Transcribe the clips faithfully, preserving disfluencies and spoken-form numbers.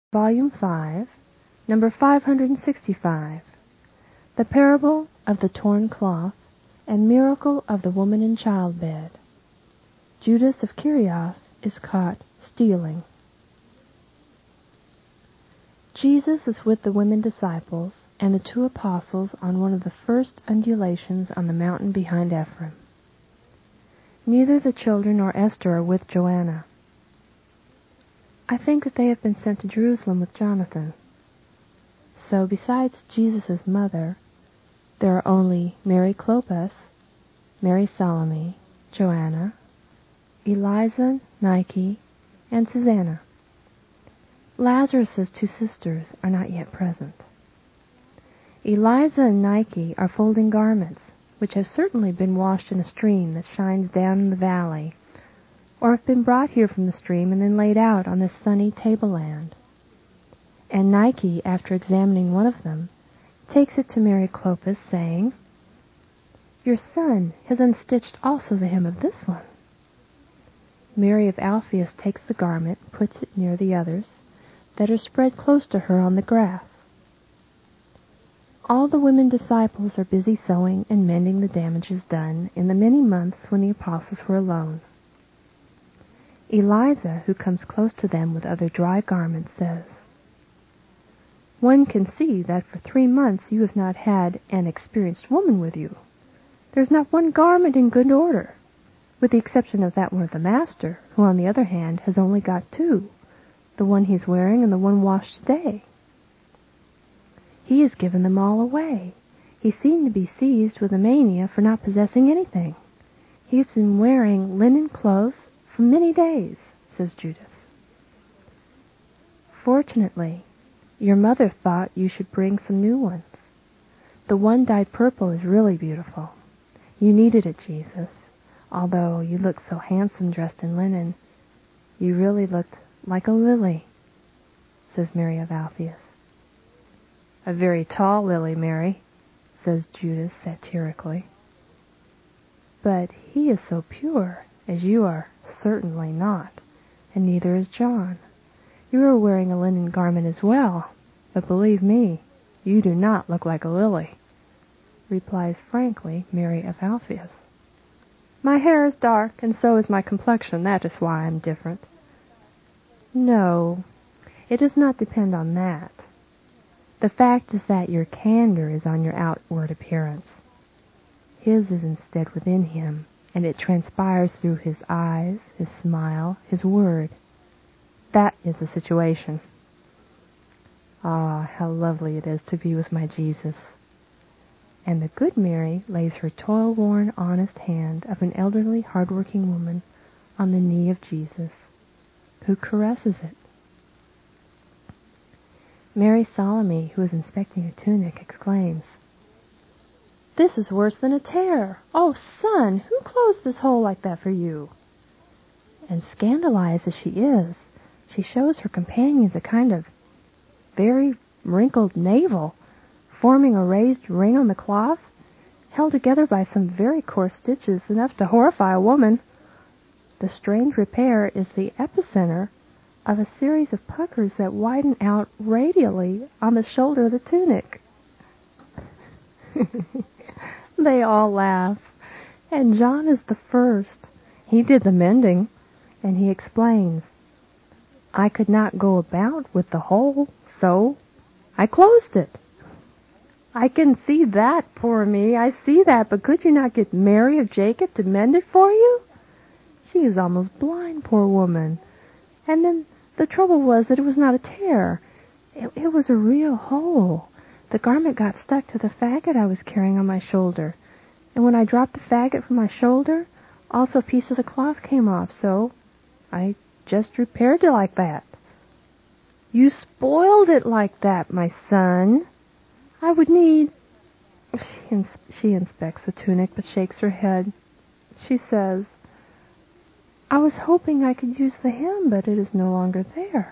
Volume five, Number five hundred sixty-five, The Parable of the Torn Cloth and Miracle of the Woman in Childbed. Judas of Kerioth is caught stealing. Jesus is with the women disciples and the two apostles on one of the first undulations on the mountain behind Ephraim. Neither the children nor Esther are with Joanna. I think that they have been sent to Jerusalem with Jonathan. So besides Jesus' mother, there are only Mary Clopas, Mary Salome, Joanna, Eliza, Nike, and Susanna. Lazarus' two sisters are not yet present. Eliza and Nike are folding garments, which have certainly been washed in a stream that shines down in the valley, or have been brought here from the stream and then laid out on this sunny tableland. And Nike, after examining one of them, takes it to Mary Clopas, saying, "Your son has unstitched also the hem of this one." Mary of Alphaeus takes the garment, puts it near the others, that are spread close to her on the grass. All the women disciples are busy sewing and mending the damages done in the many months when the apostles were alone. Eliza, who comes close to them with other dry garments, says, "One can see that for three months you have not had an experienced woman with you. There's not one garment in good order, with the exception of that one of the master, who on the other hand has only got two, the one he's wearing and the one washed today. He has given them all away. He seemed to be seized with a mania for not possessing anything. He has been wearing linen clothes for many days," says Judas. "Fortunately, your mother thought you should bring some new ones. The one dyed purple is really beautiful. You needed it, Jesus. Although you looked so handsome dressed in linen, you really looked like a lily," says Mary of Alphaeus. "A very tall lily, Mary," says Judas satirically. "But he is so pure, as you are certainly not, and neither is John. You are wearing a linen garment as well, but believe me, you do not look like a lily," replies frankly Mary of Alphaeus. "My hair is dark, and so is my complexion. That is why I am different." "No, it does not depend on that. The fact is that your candor is on your outward appearance. His is instead within him, and it transpires through his eyes, his smile, his word. That is the situation. Ah, how lovely it is to be with my Jesus." And the good Mary lays her toil-worn, honest hand of an elderly, hard-working woman on the knee of Jesus, who caresses it. Mary Salome, who is inspecting a tunic, exclaims, "This is worse than a tear! Oh, son, who closed this hole like that for you?" And scandalized as she is, she shows her companions a kind of very wrinkled navel, forming a raised ring on the cloth, held together by some very coarse stitches, enough to horrify a woman. The strange repair is the epicenter of a series of puckers that widen out radially on the shoulder of the tunic. They all laugh, and John is the first. He did the mending, and he explains, "I could not go about with the hole, so I closed it." "I can see that, poor me, I see that, but could you not get Mary of Jacob to mend it for you? She is almost blind, poor woman. And then the trouble was that it was not a tear. It, it was a real hole. The garment got stuck to the faggot I was carrying on my shoulder, and when I dropped the faggot from my shoulder, also a piece of the cloth came off, so I just repaired it like that." "You spoiled it like that, my son. I would need—" She, ins- she inspects the tunic, but shakes her head. She says, "I was hoping I could use the hem, but it is no longer there."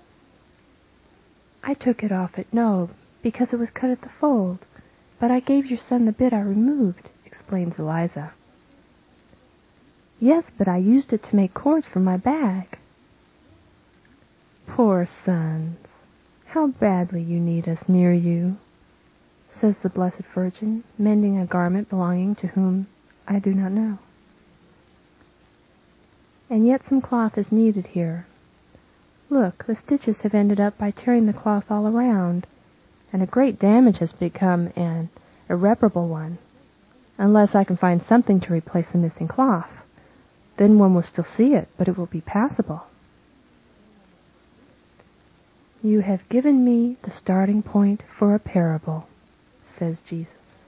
"I took it off at Nob, because it was cut at the fold, but I gave your son the bit I removed," explains Eliza. "Yes, but I used it to make cords for my bag." "Poor sons, how badly you need us near you, says the Blessed Virgin, mending a garment belonging to whom I do not know. And yet some cloth is needed here. Look, the stitches have ended up by tearing the cloth all around, and a great damage has become an irreparable one, unless I can find something to replace the missing cloth. Then one will still see it, but it will be passable. You have given me the starting point for a parable, says Jesus.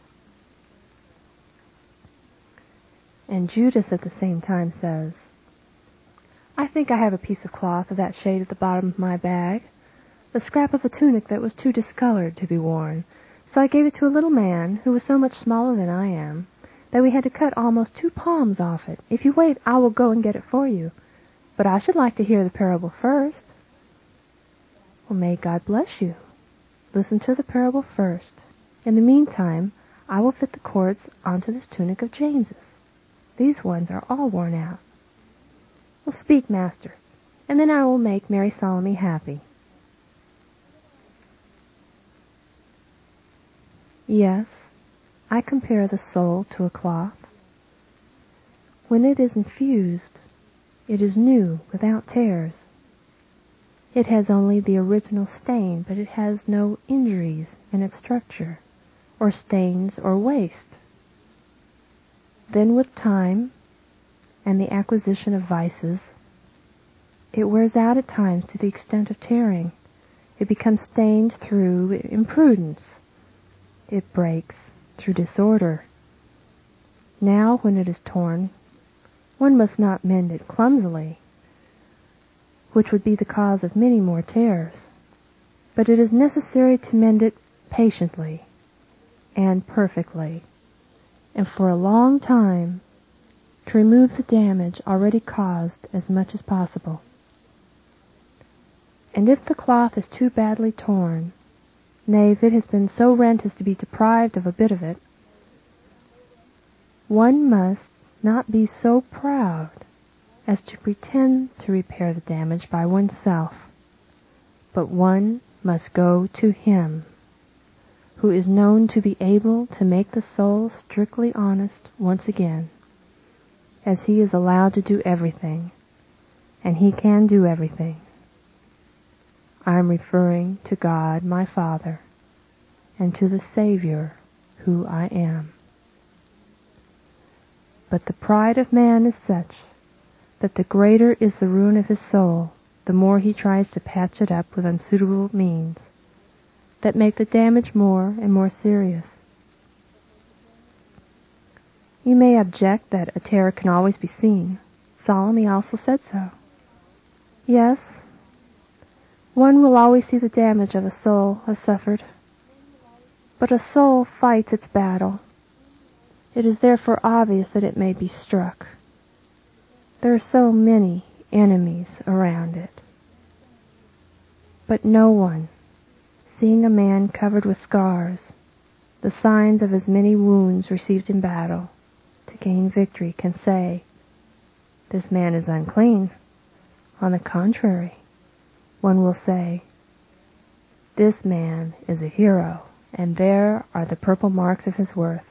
And Judas at the same time says, I think I have a piece of cloth of that shade at the bottom of my bag, the scrap of a tunic that was too discolored to be worn, so I gave it to a little man who was so much smaller than I am that we had to cut almost two palms off it. If you wait, I will go and get it for you. But I should like to hear the parable first. Well, may God bless you. Listen to the parable first. In the meantime, I will fit the cords onto this tunic of James's. These ones are all worn out. Well, speak, Master, and then I will make Mary Salome happy. Yes, I compare the soul to a cloth. When it is infused, it is new, without tears. It has only the original stain, but it has no injuries in its structure, or stains or waste. Then with time, and the acquisition of vices, it wears out at times to the extent of tearing. It becomes stained through imprudence. It breaks through disorder. Now, when it is torn, one must not mend it clumsily, which would be the cause of many more tears, but it is necessary to mend it patiently and perfectly, and for a long time, to remove the damage already caused as much as possible. And if the cloth is too badly torn, nay, if it has been so rent as to be deprived of a bit of it, one must not be so proud as to pretend to repair the damage by oneself, but one must go to Him, who is known to be able to make the soul strictly honest once again, as He is allowed to do everything, and He can do everything. I am referring to God my Father, and to the Savior who I am. But the pride of man is such that the greater is the ruin of his soul, the more he tries to patch it up with unsuitable means that make the damage more and more serious. You may object that a tear can always be seen. Salome also said so. Yes, one will always see the damage of a soul has suffered, but a soul fights its battle. It is therefore obvious that it may be struck. There are so many enemies around it. But no one, seeing a man covered with scars, the signs of his many wounds received in battle, to gain victory, can say, this man is unclean. On the contrary, one will say, this man is a hero, and there are the purple marks of his worth.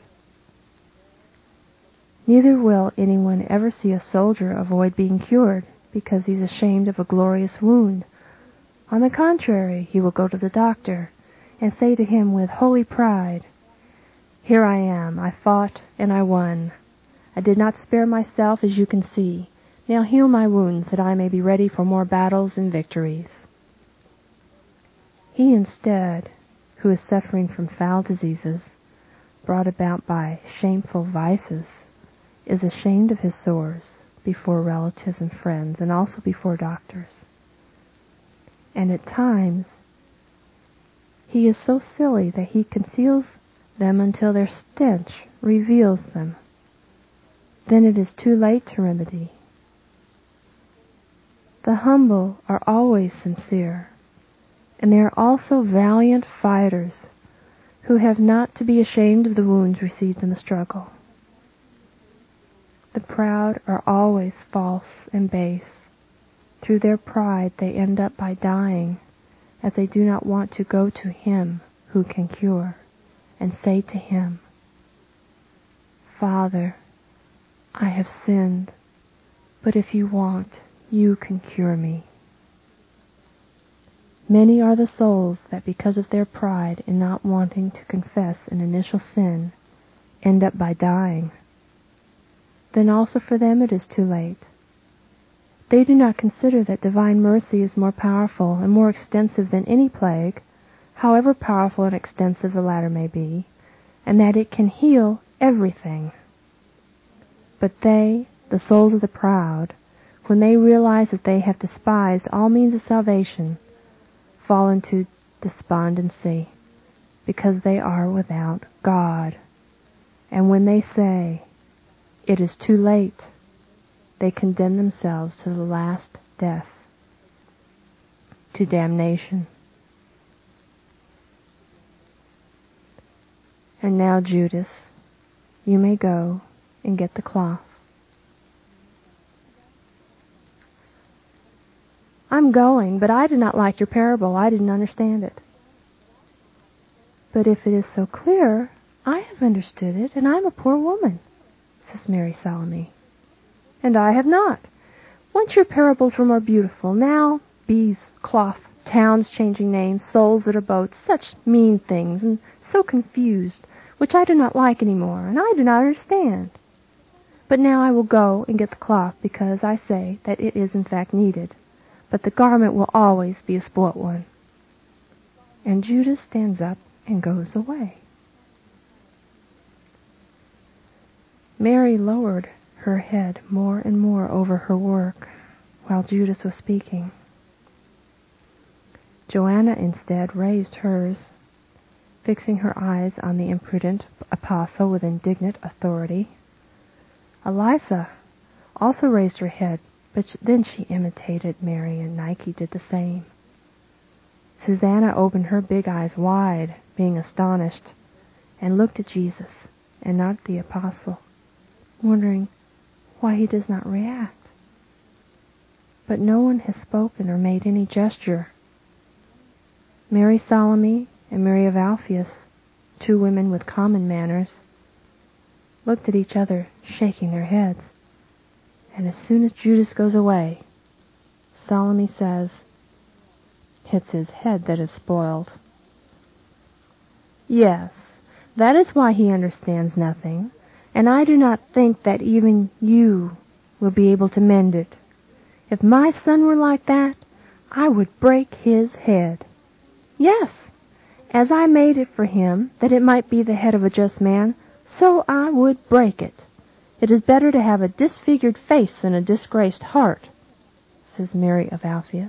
Neither will anyone ever see a soldier avoid being cured because he's ashamed of a glorious wound. On the contrary, he will go to the doctor and say to him with holy pride, here I am, I fought and I won. I did not spare myself, as you can see. Now heal my wounds that I may be ready for more battles and victories. He instead, who is suffering from foul diseases brought about by shameful vices, is ashamed of his sores before relatives and friends, and also before doctors. And at times, he is so silly that he conceals them until their stench reveals them. Then it is too late to remedy. The humble are always sincere, and they are also valiant fighters who have not to be ashamed of the wounds received in the struggle. The proud are always false and base. Through their pride they end up by dying, as they do not want to go to Him who can cure, and say to Him, Father, I have sinned, but if you want, you can cure me. Many are the souls that because of their pride in not wanting to confess an initial sin, end up by dying. Then also for them it is too late. They do not consider that divine mercy is more powerful and more extensive than any plague, however powerful and extensive the latter may be, and that it can heal everything. But they, the souls of the proud, when they realize that they have despised all means of salvation, fall into despondency, because they are without God. And when they say, it is too late, they condemn themselves to the last death, to damnation. And now, Judas, you may go and get the cloth. I'm going, but I did not like your parable. I didn't understand it. But if it is so clear, I have understood it, and I'm a poor woman, says Mary Salome. And I have not. Once your parables were more beautiful. Now, bees, cloth, towns changing names, souls that are boats, such mean things, and so confused, which I do not like any more, and I do not understand. But now I will go and get the cloth, because I say that it is in fact needed. But the garment will always be a spoilt one. And Judas stands up and goes away. Mary lowered her head more and more over her work while Judas was speaking. Joanna instead raised hers, fixing her eyes on the imprudent apostle with indignant authority. Eliza also raised her head, but then she imitated Mary, and Nike did the same. Susanna opened her big eyes wide, being astonished, and looked at Jesus, and not the apostle, wondering why he does not react. But no one has spoken or made any gesture. Mary Salome and Mary of Alphaeus, two women with common manners, looked at each other, shaking their heads. And as soon as Judas goes away, Salome says, "It's his head that is spoiled." Yes, that is why he understands nothing, and I do not think that even you will be able to mend it. If my son were like that, I would break his head. Yes, as I made it for him, that it might be the head of a just man, so I would break it. It is better to have a disfigured face than a disgraced heart, says Mary of Alphaeus.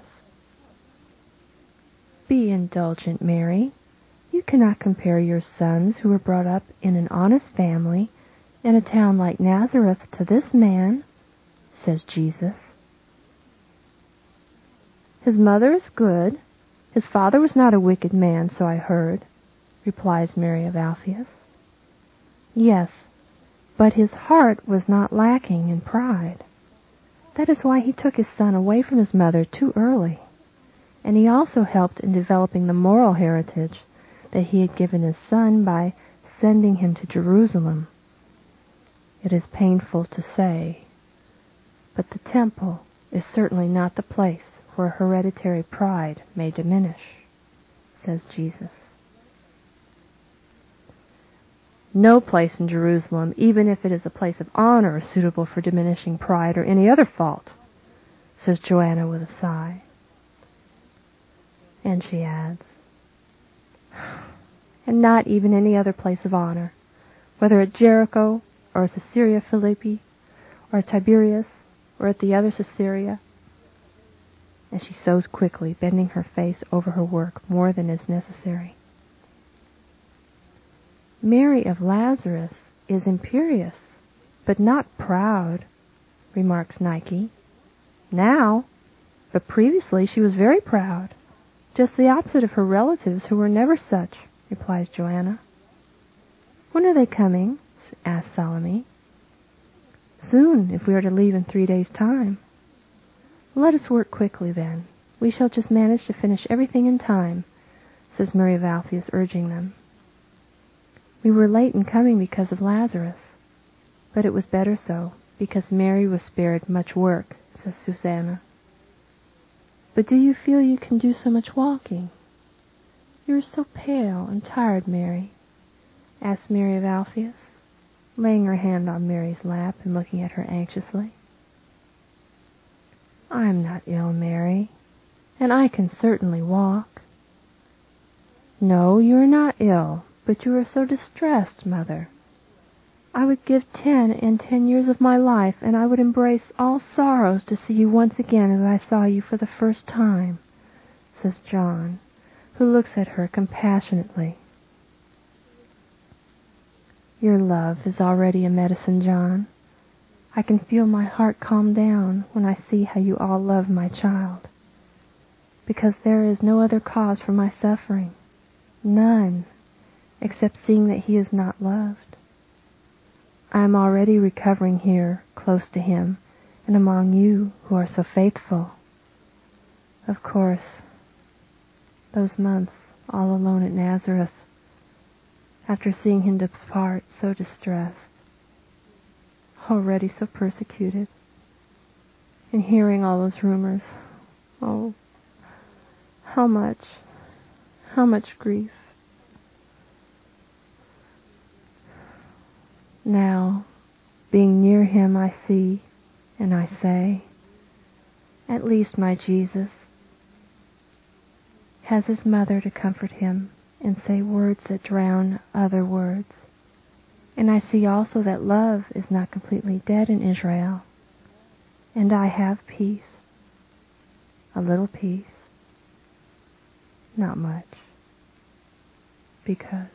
Be indulgent, Mary. You cannot compare your sons who were brought up in an honest family in a town like Nazareth to this man, says Jesus. His mother is good. His father was not a wicked man, so I heard, replies Mary of Alphaeus. Yes, but his heart was not lacking in pride. That is why he took his son away from his mother too early. And he also helped in developing the moral heritage that he had given his son by sending him to Jerusalem. It is painful to say, but the temple is certainly not the place where hereditary pride may diminish, says Jesus. No place in Jerusalem, even if it is a place of honor, is suitable for diminishing pride or any other fault, says Joanna with a sigh. And she adds, and not even any other place of honor, whether at Jericho or Caesarea Philippi or Tiberias or at the other Caesarea. And she sews quickly, bending her face over her work more than is necessary. Mary of Lazarus is imperious, but not proud, remarks Nike. Now, but previously she was very proud. Just the opposite of her relatives, who were never such, replies Joanna. When are they coming? asks Salome. Soon, if we are to leave in three days' time. Let us work quickly then, We shall just manage to finish everything in time, says Mary of Alpheus, urging them. We were late in coming because of Lazarus, but it was better so, because Mary was spared much work, says Susanna. But do you feel you can do so much walking? You are so pale and tired, Mary, asked Mary of Alpheus, laying her hand on Mary's lap and looking at her anxiously. I am not ill, Mary, and I can certainly walk. No, you are not ill, but you are so distressed, Mother. I would give ten and ten years of my life, and I would embrace all sorrows to see you once again as I saw you for the first time, says John, who looks at her compassionately. Your love is already a medicine, John. I can feel my heart calm down when I see how you all love my child, because there is no other cause for my suffering, none, except seeing that he is not loved. I am already recovering here, close to him, and among you who are so faithful. Of course, those months all alone at Nazareth, after seeing him depart so distressed, already so persecuted, and hearing all those rumors, oh, how much, how much grief. Now, being near him, I see, and I say, at least my Jesus has his mother to comfort him and say words that drown other words. And I see also that love is not completely dead in Israel. And I have peace, a little peace, not much, because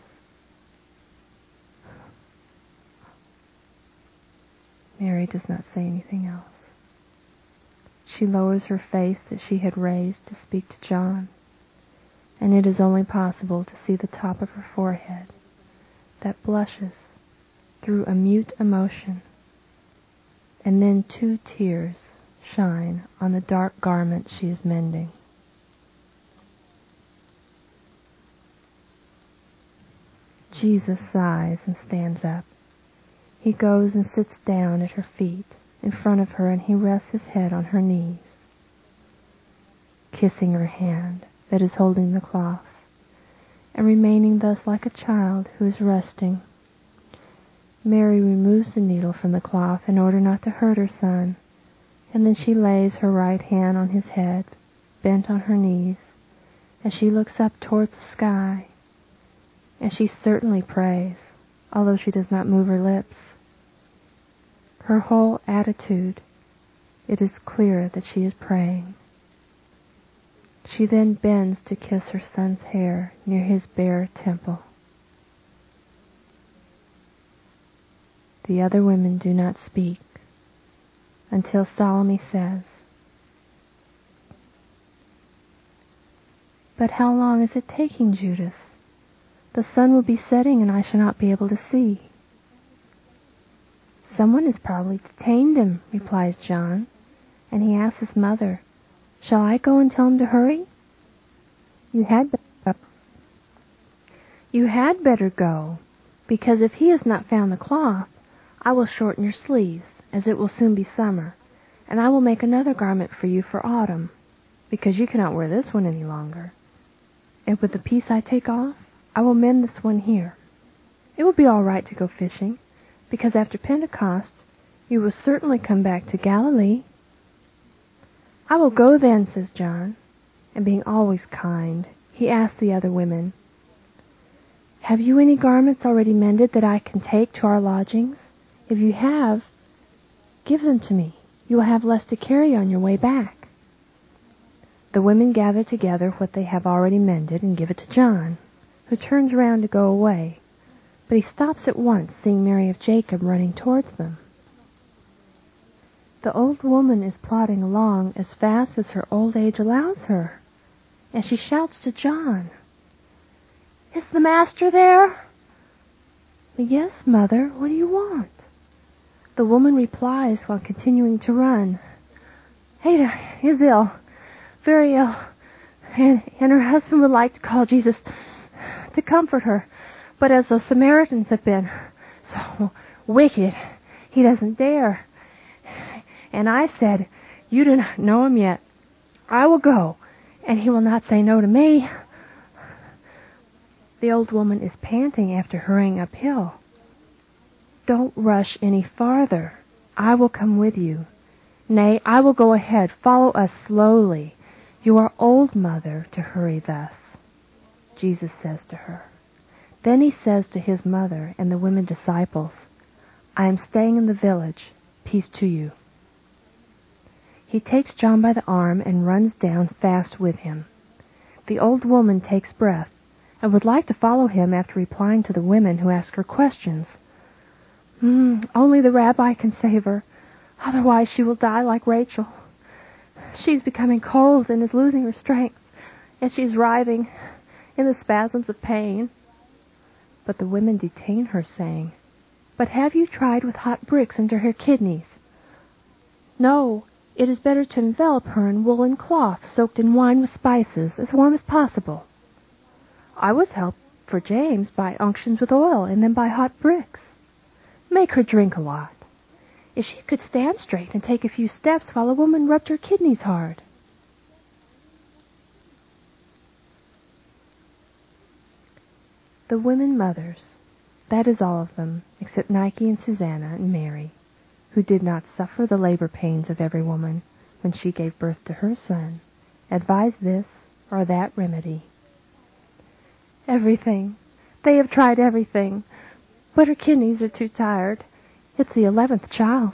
Mary does not say anything else. She lowers her face that she had raised to speak to John, and it is only possible to see the top of her forehead that blushes through a mute emotion, and then two tears shine on the dark garment she is mending. Jesus sighs and stands up. He goes and sits down at her feet, in front of her, and he rests his head on her knees, kissing her hand that is holding the cloth, and remaining thus like a child who is resting. Mary removes the needle from the cloth in order not to hurt her son, and then she lays her right hand on his head, bent on her knees, and she looks up towards the sky, and she certainly prays, although she does not move her lips. Her whole attitude, it is clear that she is praying. She then bends to kiss her son's hair near his bare temple. The other women do not speak until Salome says, "But how long is it taking, Judas? The sun will be setting and I shall not be able to see." "Someone has probably detained him," replies John, and he asks his mother, "Shall I go and tell him to hurry?" You had better, you had better go, because if he has not found the cloth, I will shorten your sleeves, as it will soon be summer, and I will make another garment for you for autumn, because you cannot wear this one any longer. And with the piece I take off, I will mend this one here. It will be all right to go fishing, because after Pentecost you will certainly come back to Galilee." "I will go then," says John, and being always kind, he asked the other women, "Have you any garments already mended that I can take to our lodgings? If you have, give them to me. You will have less to carry on your way back." The women gather together what they have already mended and give it to John, who turns round to go away, but he stops at once, seeing Mary of Jacob running towards them. The old woman is plodding along as fast as her old age allows her, and she shouts to John, "Is the master there?" "Yes, mother, what do you want?" The woman replies while continuing to run, "Ada is ill. very ill, and, and her husband would like to call Jesus to comfort her. But as the Samaritans have been so wicked, he doesn't dare. And I said, you do not know him yet. I will go, and he will not say no to me. The old woman is panting after hurrying uphill. Don't rush any farther. I will come with you. Nay, I will go ahead. Follow us slowly. You are old, mother, to hurry thus, Jesus says to her. Then he says to his mother and the women disciples, I am staying in the village. Peace to you. He takes John by the arm and runs down fast with him. The old woman takes breath and would like to follow him after replying to the women who ask her questions. Mm, only the rabbi can save her. Otherwise she will die like Rachel. She's becoming cold and is losing her strength, and she's writhing in the spasms of pain. But the women detain her, saying, But have you tried with hot bricks under her kidneys? No, it is better to envelop her in woolen cloth soaked in wine with spices, as warm as possible. I was helped for James by unctions with oil and then by hot bricks. Make her drink a lot. If she could stand straight and take a few steps while a woman rubbed her kidneys hard. The women mothers, that is all of them, except Nike and Susanna and Mary, who did not suffer the labor pains of every woman when she gave birth to her son, advise this or that remedy. Everything. They have tried everything, but her kidneys are too tired. It's the eleventh child.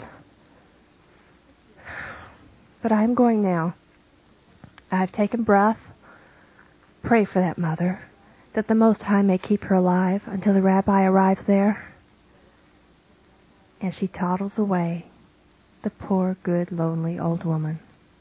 But I am going now. I have taken breath. Pray for that mother, that the Most High may keep her alive until the rabbi arrives there. And she toddles away, the poor, good, lonely old woman.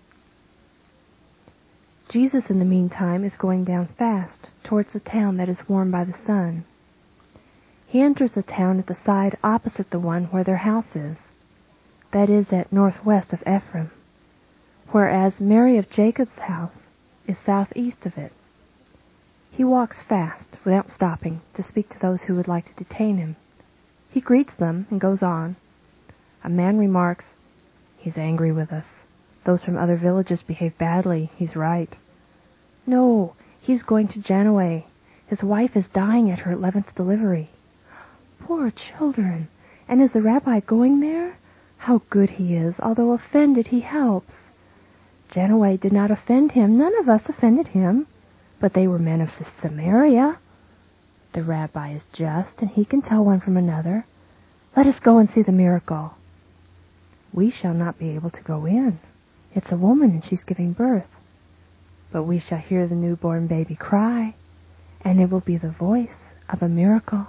Jesus, in the meantime, is going down fast towards the town that is warmed by the sun. He enters the town at the side opposite the one where their house is, that is at northwest of Ephraim, whereas Mary of Jacob's house is southeast of it. He walks fast, without stopping, to speak to those who would like to detain him. He greets them and goes on. A man remarks, He's angry with us. Those from other villages behave badly. He's right. No, he's going to Genoa. His wife is dying at her eleventh delivery. Poor children! And is the rabbi going there? How good he is! Although offended, he helps. Genoa did not offend him. None of us offended him. But they were men of Samaria. The rabbi is just, and he can tell one from another. Let us go and see the miracle. We shall not be able to go in. It's a woman, and she's giving birth. But we shall hear the newborn baby cry, and it will be the voice of a miracle.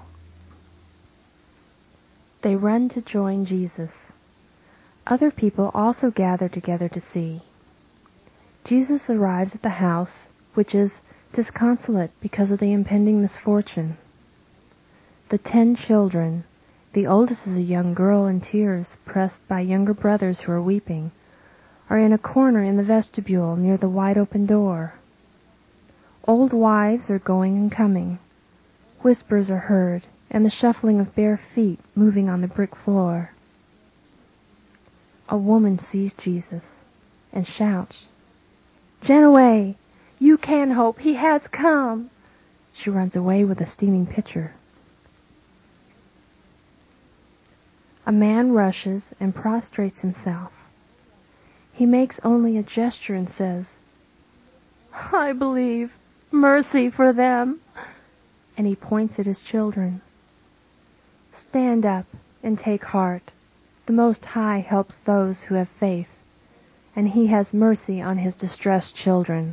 They run to join Jesus. Other people also gather together to see. Jesus arrives at the house, which is disconsolate because of the impending misfortune. The ten children, the oldest is a young girl in tears, pressed by younger brothers who are weeping, are in a corner in the vestibule near the wide-open door. Old wives are going and coming. Whispers are heard, and the shuffling of bare feet moving on the brick floor. A woman sees Jesus and shouts, Genoa, you can hope, he has come. She runs away with a steaming pitcher. A man rushes and prostrates himself. He makes only a gesture and says, I believe, mercy for them. And he points at his children. Stand up and take heart. The Most High helps those who have faith, and he has mercy on his distressed children.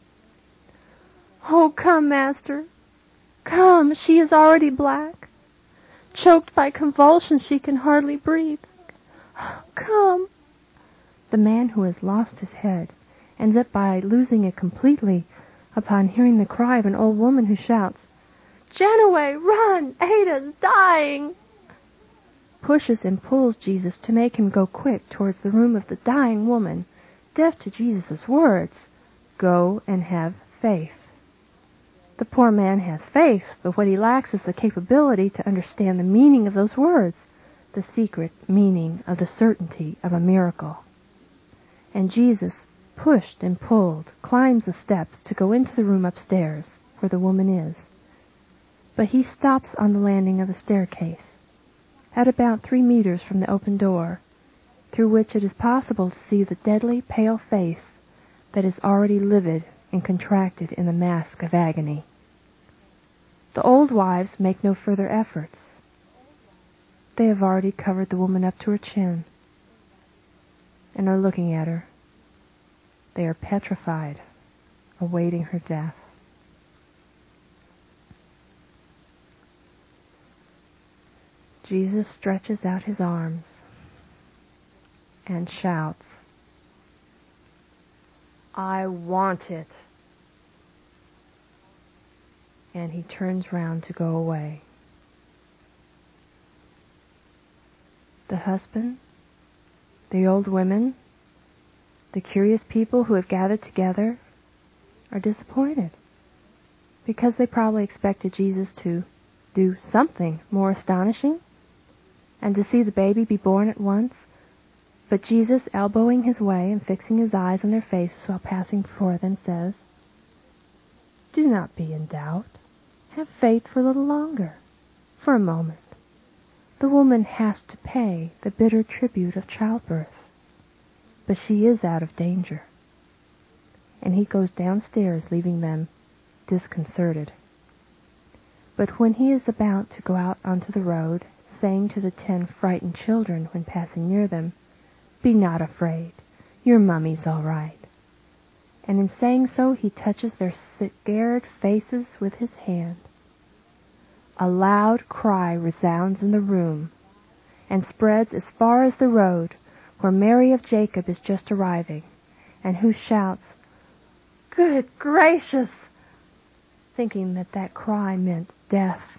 Oh, come, Master. Come, she is already black. Choked by convulsions, she can hardly breathe. Come. The man who has lost his head ends up by losing it completely upon hearing the cry of an old woman who shouts, Genoa, run! Ada's dying! Pushes and pulls Jesus to make him go quick towards the room of the dying woman, deaf to Jesus' words. Go and have faith. The poor man has faith, but what he lacks is the capability to understand the meaning of those words, the secret meaning of the certainty of a miracle. And Jesus pushed and pulled, climbs the steps to go into the room upstairs where the woman is. But he stops on the landing of the staircase, at about three meters from the open door, through which it is possible to see the deadly pale face that is already livid and contracted in the mask of agony. The old wives make no further efforts. They have already covered the woman up to her chin and are looking at her. They are petrified, awaiting her death. Jesus stretches out his arms and shouts, "I want it." And he turns round to go away. The husband, the old women, the curious people who have gathered together are disappointed because they probably expected Jesus to do something more astonishing and to see the baby be born at once. But Jesus, elbowing his way and fixing his eyes on their faces while passing before them, says, "Do not be in doubt. Have faith for a little longer, for a moment. The woman has to pay the bitter tribute of childbirth, but she is out of danger." And he goes downstairs, leaving them disconcerted. But when he is about to go out onto the road, saying to the ten frightened children when passing near them, "Be not afraid, your mummy's all right." And in saying so, he touches their scared faces with his hand. A loud cry resounds in the room and spreads as far as the road where Mary of Jacob is just arriving, and who shouts, "Good gracious!" thinking that that cry meant death.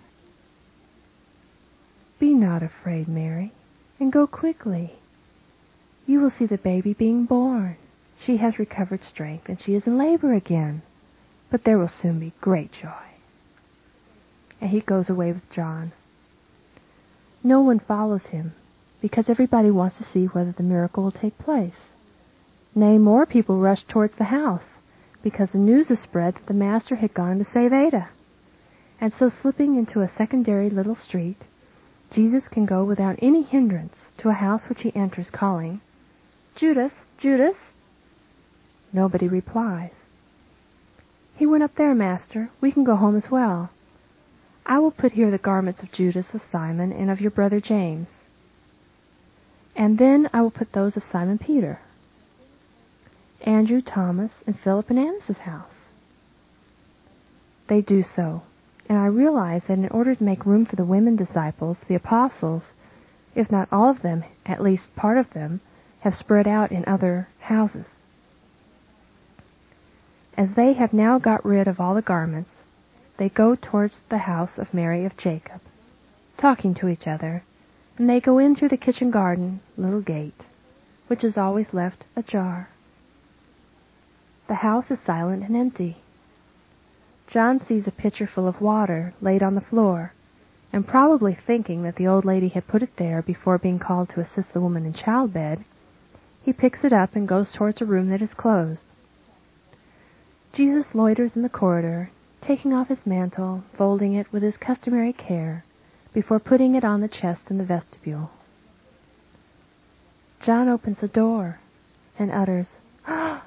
"Be not afraid, Mary, and go quickly. You will see the baby being born. She has recovered strength, and she is in labor again. But there will soon be great joy." And he goes away with John. No one follows him, because everybody wants to see whether the miracle will take place. Nay, more people rush towards the house, because the news is spread that the Master had gone to save Ada. And so, slipping into a secondary little street, Jesus can go without any hindrance to a house which he enters, calling, "Judas, Judas!" Nobody replies. "He went up there, Master. We can go home as well. I will put here the garments of Judas, of Simon, and of your brother James. And then I will put those of Simon Peter, Andrew, Thomas, and Philip and Annas' house." They do so, and I realize that in order to make room for the women disciples, the apostles, if not all of them, at least part of them, have spread out in other houses. As they have now got rid of all the garments, they go towards the house of Mary of Jacob, talking to each other, and they go in through the kitchen garden little gate, which is always left ajar. The house is silent and empty. John sees a pitcher full of water laid on the floor, and probably thinking that the old lady had put it there before being called to assist the woman in childbed, he picks it up and goes towards a room that is closed. Jesus loiters in the corridor, taking off his mantle, folding it with his customary care, before putting it on the chest in the vestibule. John opens the door and utters, "Ah!"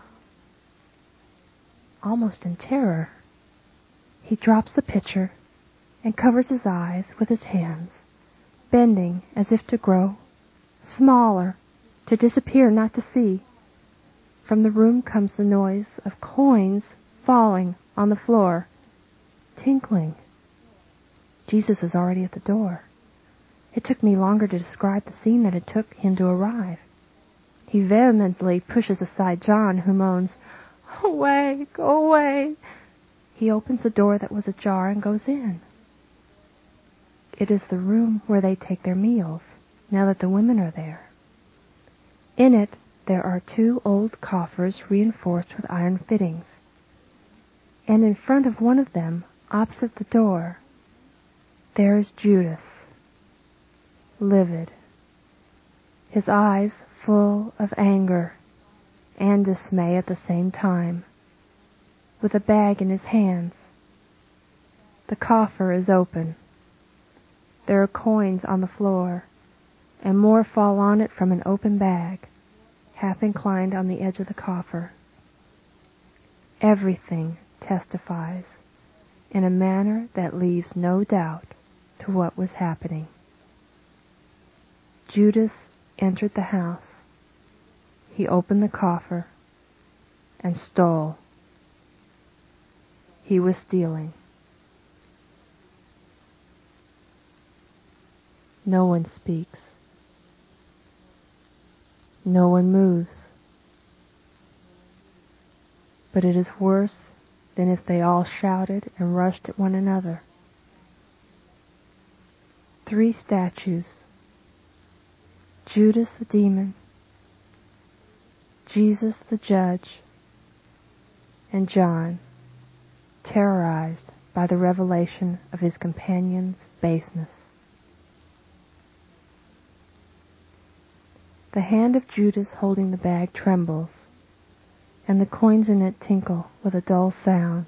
almost in terror. He drops the pitcher and covers his eyes with his hands, bending as if to grow smaller, to disappear, not to see. From the room comes the noise of coins falling on the floor, tinkling. Jesus is already at the door. It took me longer to describe the scene than it took him to arrive. He vehemently pushes aside John, who moans, "Away, go away." He opens a door that was ajar and goes in. It is the room where they take their meals, now that the women are there. In it, there are two old coffers reinforced with iron fittings, and in front of one of them, opposite the door, there is Judas, livid, his eyes full of anger and dismay at the same time, with a bag in his hands. The coffer is open. There are coins on the floor, and more fall on it from an open bag, half inclined on the edge of the coffer. Everything testifies in a manner that leaves no doubt to what was happening. Judas entered the house. He opened the coffer and stole. He was stealing. No one speaks. No one moves. But it is worse than if they all shouted and rushed at one another. Three statues: Judas the demon, Jesus the judge, and John, terrorized by the revelation of his companion's baseness. The hand of Judas holding the bag trembles, and the coins in it tinkle with a dull sound.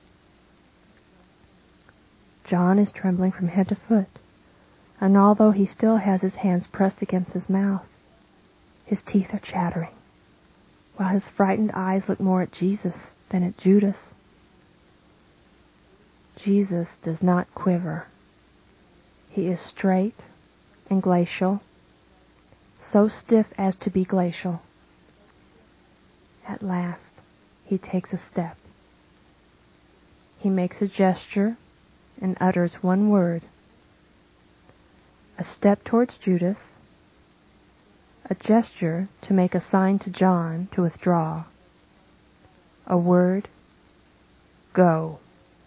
John is trembling from head to foot, and although he still has his hands pressed against his mouth, his teeth are chattering, while his frightened eyes look more at Jesus than at Judas. Jesus does not quiver. He is straight and glacial, so stiff as to be glacial. At last, he takes a step. He makes a gesture and utters one word. A step towards Judas, a gesture to make a sign to John to withdraw, a word, go.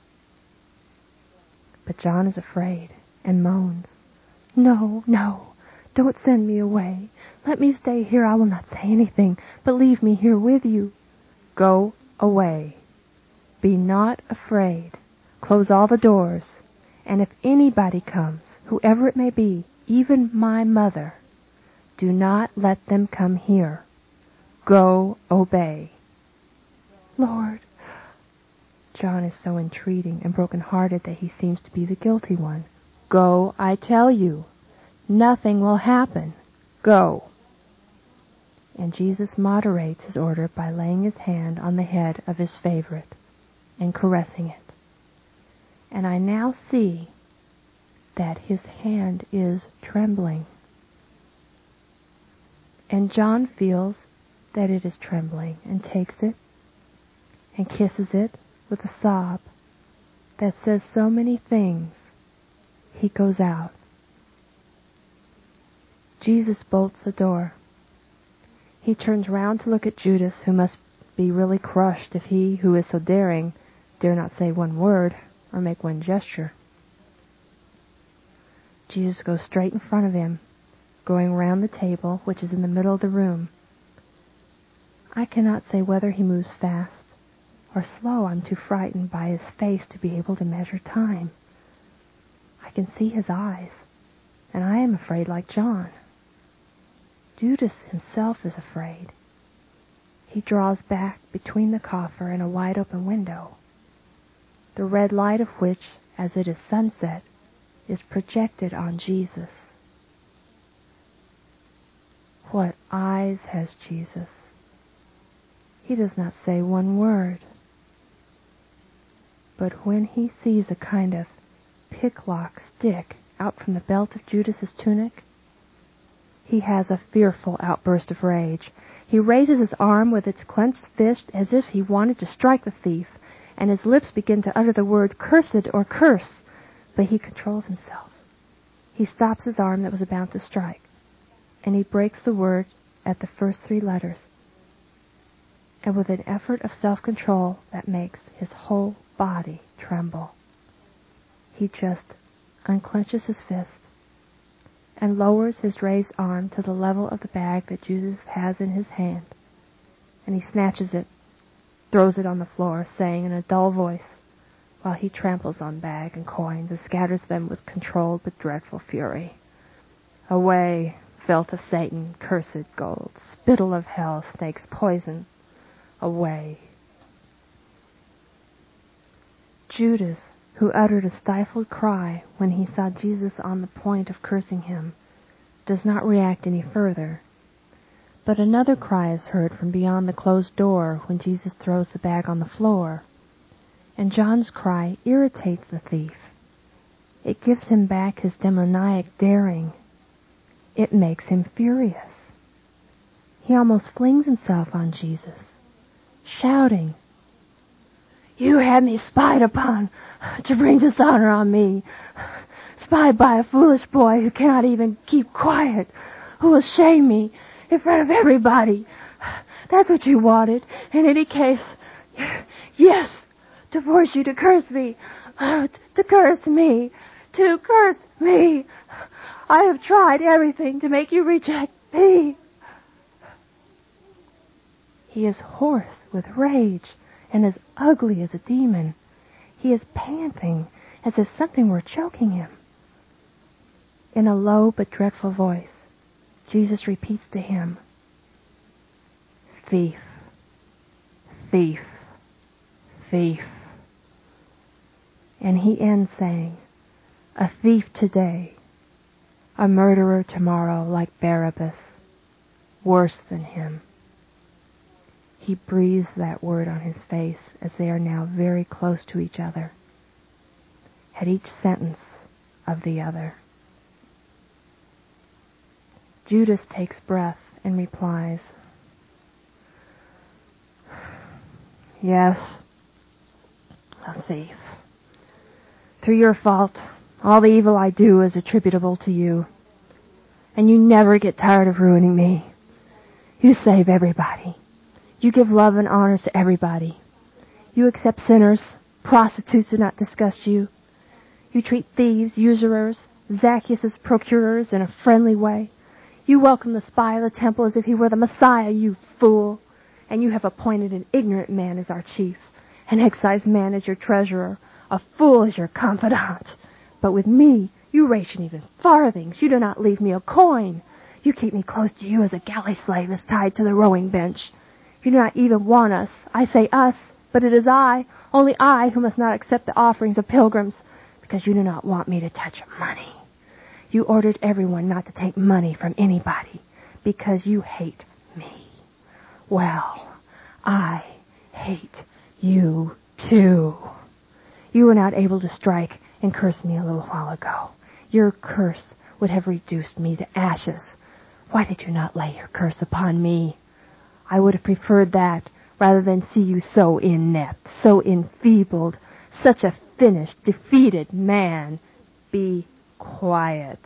But John is afraid and moans, "No, no, don't send me away. Let me stay here. I will not say anything, but leave me here with you." "Go away. Be not afraid. Close all the doors. And if anybody comes, whoever it may be, even my mother, do not let them come here. Go, obey." "Lord," John is so entreating and broken-hearted that he seems to be the guilty one. "Go, I tell you. Nothing will happen. Go." And Jesus moderates his order by laying his hand on the head of his favorite and caressing it. And I now see that his hand is trembling. And John feels that it is trembling and takes it and kisses it with a sob that says so many things. He goes out. Jesus bolts the door. He turns round to look at Judas, who must be really crushed if he, who is so daring, dare not say one word or make one gesture. Jesus goes straight in front of him, going round the table, which is in the middle of the room. I cannot say whether he moves fast or slow. I'm too frightened by his face to be able to measure time. I can see his eyes, and I am afraid like John. Judas himself is afraid. He draws back between the coffer and a wide-open window, the red light of which, as it is sunset, is projected on Jesus. What eyes has Jesus! He does not say one word. But when he sees a kind of picklock stick out from the belt of Judas's tunic, he has a fearful outburst of rage. He raises his arm with its clenched fist as if he wanted to strike the thief, and his lips begin to utter the word "cursed" or "curse," but he controls himself. He stops his arm that was about to strike, and he breaks the word at the first three letters, and with an effort of self-control that makes his whole body tremble, he just unclenches his fist and lowers his raised arm to the level of the bag that Judas has in his hand. And he snatches it, throws it on the floor, saying in a dull voice, while he tramples on bag and coins and scatters them with controlled but dreadful fury, "Away, filth of Satan, cursed gold, spittle of hell, snake's poison, away." Judas, who uttered a stifled cry when he saw Jesus on the point of cursing him, does not react any further. But another cry is heard from beyond the closed door when Jesus throws the bag on the floor. And John's cry irritates the thief. It gives him back his demoniac daring. It makes him furious. He almost flings himself on Jesus, shouting, "You had me spied upon to bring dishonor on me, spied by a foolish boy who cannot even keep quiet, who will shame me in front of everybody. That's what you wanted. In any case, yes, to force you to curse me, to curse me, to curse me. I have tried everything to make you reject me." He is hoarse with rage and as ugly as a demon. He is panting as if something were choking him. In a low but dreadful voice, Jesus repeats to him, "Thief, thief, thief." And he ends saying, "A thief today, a murderer tomorrow like Barabbas, worse than him." He breathes that word on his face as they are now very close to each other, at each sentence of the other. Judas takes breath and replies, "Yes, a thief. Through your fault, all the evil I do is attributable to you. And you never get tired of ruining me. You save everybody. You give love and honors to everybody. You accept sinners. Prostitutes do not disgust you. You treat thieves, usurers, Zacchaeus' procurers in a friendly way. You welcome the spy of the temple as if he were the Messiah, you fool. And you have appointed an ignorant man as our chief, an excised man as your treasurer, a fool as your confidant. But with me, you ration even farthings. You do not leave me a coin. You keep me close to you as a galley slave is tied to the rowing bench. You do not even want us. I say us, but it is I, only I, who must not accept the offerings of pilgrims, because you do not want me to touch money. You ordered everyone not to take money from anybody, because you hate me. Well, I hate you too. You were not able to strike and curse me a little while ago. Your curse would have reduced me to ashes. Why did you not lay your curse upon me? I would have preferred that rather than see you so inept, so enfeebled, such a finished, defeated man. Be quiet.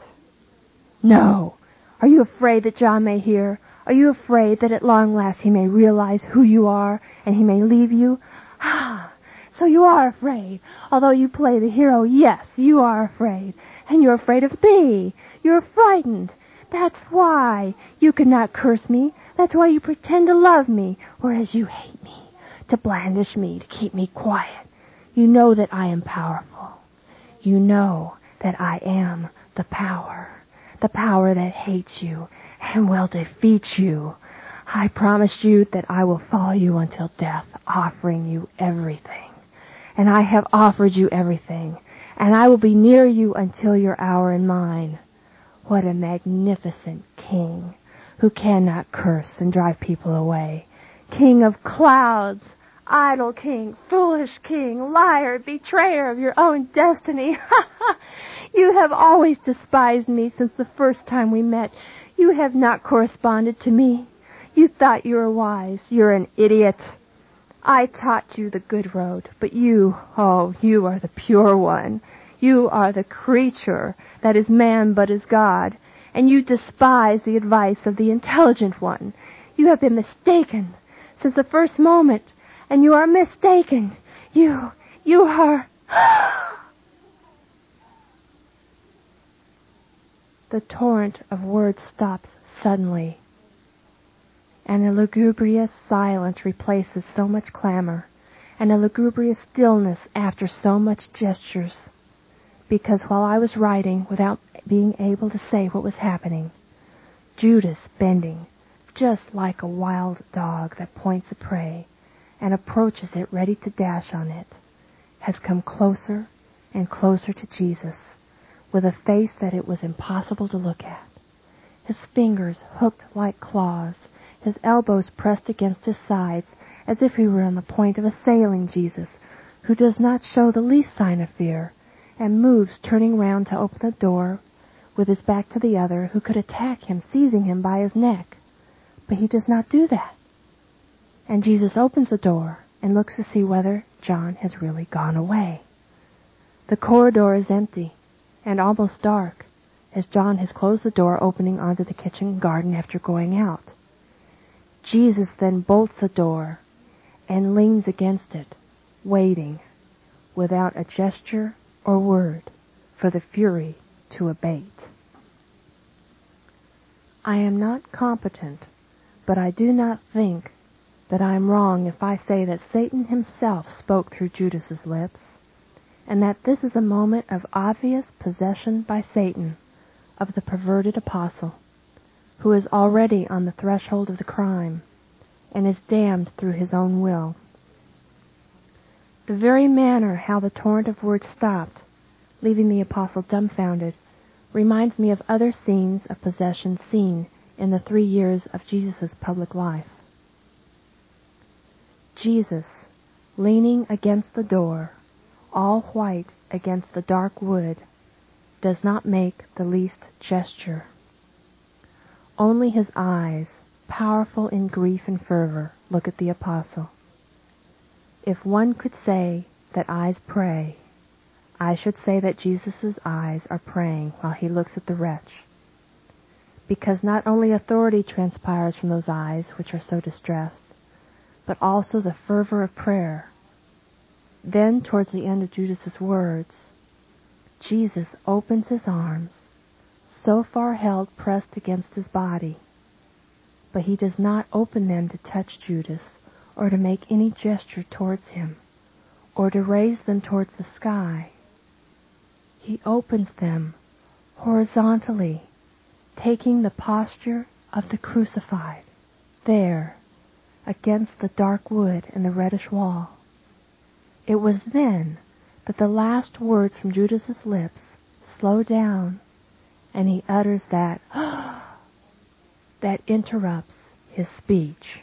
No. Are you afraid that John may hear? Are you afraid that at long last he may realize who you are and he may leave you? Ah, so you are afraid. Although you play the hero, yes, you are afraid. And you're afraid of me. You're frightened. That's why you could not curse me. That's why you pretend to love me, whereas you hate me, to blandish me, to keep me quiet. You know that I am powerful. You know that I am the power, the power that hates you and will defeat you. I promised you that I will follow you until death, offering you everything. And I have offered you everything, and I will be near you until your hour and mine. What a magnificent king who cannot curse and drive people away. King of clouds, idle king, foolish king, liar, betrayer of your own destiny. You have always despised me since the first time we met. You have not corresponded to me. You thought you were wise. You're an idiot. I taught you the good road, but you, oh, you are the pure one. You are the creature that is man but is God, and you despise the advice of the intelligent one. You have been mistaken since the first moment, and you are mistaken. You, you are... the torrent of words stops suddenly, and a lugubrious silence replaces so much clamor, and a lugubrious stillness after so much gestures. Because while I was writing, without being able to say what was happening, Judas, bending, just like a wild dog that points a prey and approaches it ready to dash on it, has come closer and closer to Jesus, with a face that it was impossible to look at. His fingers hooked like claws, his elbows pressed against his sides, as if he were on the point of assailing Jesus, who does not show the least sign of fear, and moves, turning round to open the door, with his back to the other, who could attack him, seizing him by his neck. But he does not do that. And Jesus opens the door and looks to see whether John has really gone away. The corridor is empty and almost dark, as John has closed the door opening onto the kitchen garden after going out. Jesus then bolts the door and leans against it, waiting, without a gesture or word, for the fury to abate. I am not competent, but I do not think that I am wrong if I say that Satan himself spoke through Judas's lips, and that this is a moment of obvious possession by Satan of the perverted apostle, who is already on the threshold of the crime, and is damned through his own will. The very manner how the torrent of words stopped, leaving the apostle dumbfounded, reminds me of other scenes of possession seen in the three years of Jesus' public life. Jesus, leaning against the door, all white against the dark wood, does not make the least gesture. Only his eyes, powerful in grief and fervor, look at the apostle. If one could say that eyes pray, I should say that Jesus' eyes are praying while he looks at the wretch. Because not only authority transpires from those eyes which are so distressed, but also the fervor of prayer. Then, towards the end of Judas's words, Jesus opens his arms, so far held pressed against his body, but he does not open them to touch Judas, or to make any gesture towards him, or to raise them towards the sky. He opens them horizontally, taking the posture of the crucified, there, against the dark wood and the reddish wall. It was then that the last words from Judas's lips slow down, and he utters that that interrupts his speech.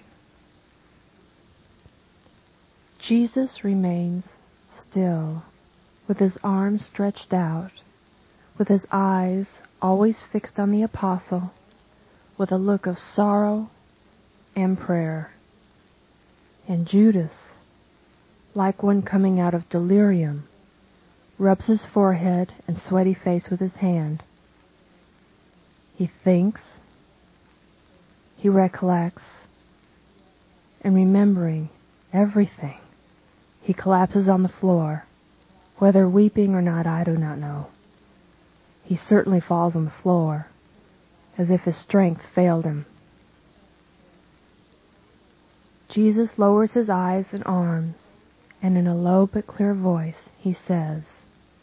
Jesus remains still, with his arms stretched out, with his eyes always fixed on the apostle, with a look of sorrow and prayer. And Judas, like one coming out of delirium, rubs his forehead and sweaty face with his hand. He thinks, he recollects, and remembering everything, he collapses on the floor. Whether weeping or not, I do not know. He certainly falls on the floor, as if his strength failed him. Jesus lowers his eyes and arms, and in a low but clear voice he says,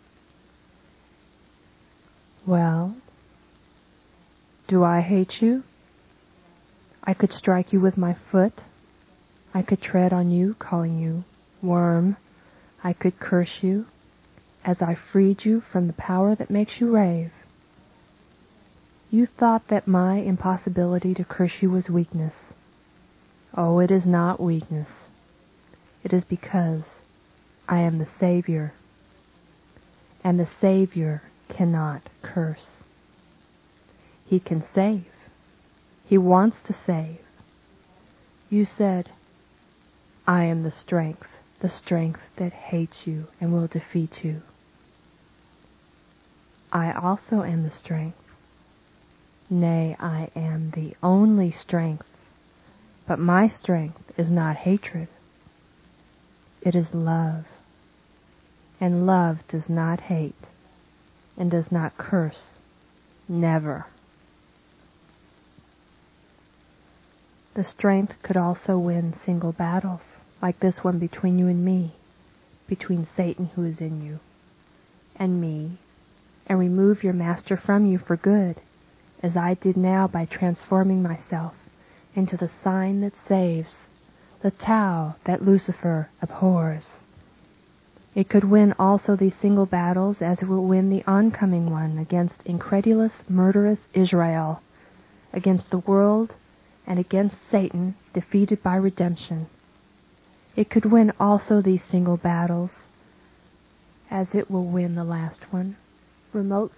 "Well, do I hate you? I could strike you with my foot. I could tread on you, calling you worm. I could curse you, as I freed you from the power that makes you rave. You thought that my impossibility to curse you was weakness. Oh, it is not weakness. It is because I am the Savior, and the Savior cannot curse. He can save. He wants to save. You said, I am the strength, the strength that hates you and will defeat you. I also am the strength. Nay, I am the only strength. But my strength is not hatred. It is love. And love does not hate and does not curse. Never. The strength could also win single battles, like this one between you and me, between Satan who is in you and me, and remove your master from you for good, as I did now by transforming myself into the sign that saves, the Tau that Lucifer abhors. It could win also these single battles as it will win the oncoming one against incredulous, murderous Israel, against the world, and against Satan, defeated by redemption. It could win also these single battles as it will win the last one, remote,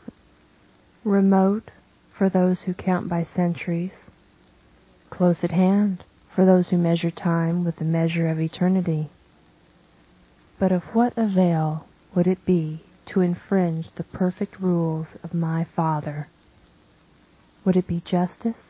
remote for those who count by centuries, close at hand for those who measure time with the measure of eternity. But of what avail would it be to infringe the perfect rules of my Father? Would it be justice?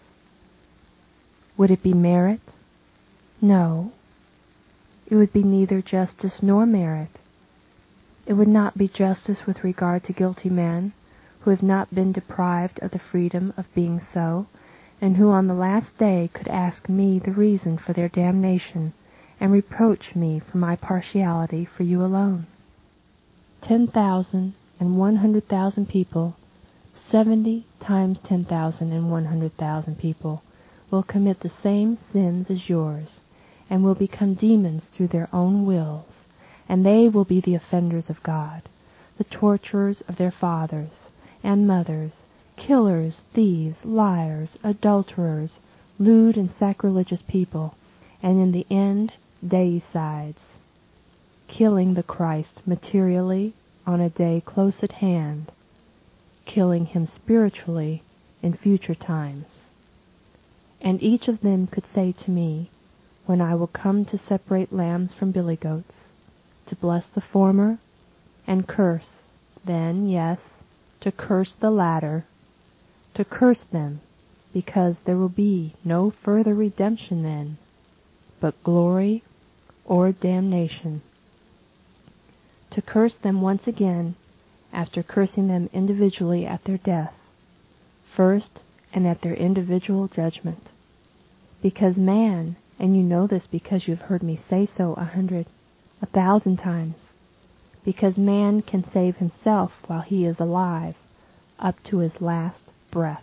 Would it be merit? No. It would be neither justice nor merit. It would not be justice with regard to guilty men who have not been deprived of the freedom of being so, and who on the last day could ask me the reason for their damnation and reproach me for my partiality for you alone. Ten thousand and one hundred thousand people, seventy times ten thousand and one hundred thousand people, will commit the same sins as yours, and will become demons through their own wills, and they will be the offenders of God, the torturers of their fathers and mothers, killers, thieves, liars, adulterers, lewd and sacrilegious people, and in the end, deicides, killing the Christ materially on a day close at hand, killing him spiritually in future times. And each of them could say to me, when I will come to separate lambs from billy goats, to bless the former, and curse, then, yes, to curse the latter, to curse them, because there will be no further redemption then, but glory or damnation. To curse them once again, after cursing them individually at their death, first and at their individual judgment. Because man, and you know this because you have heard me say so a hundred, a thousand times, because man can save himself while he is alive, up to his last breath.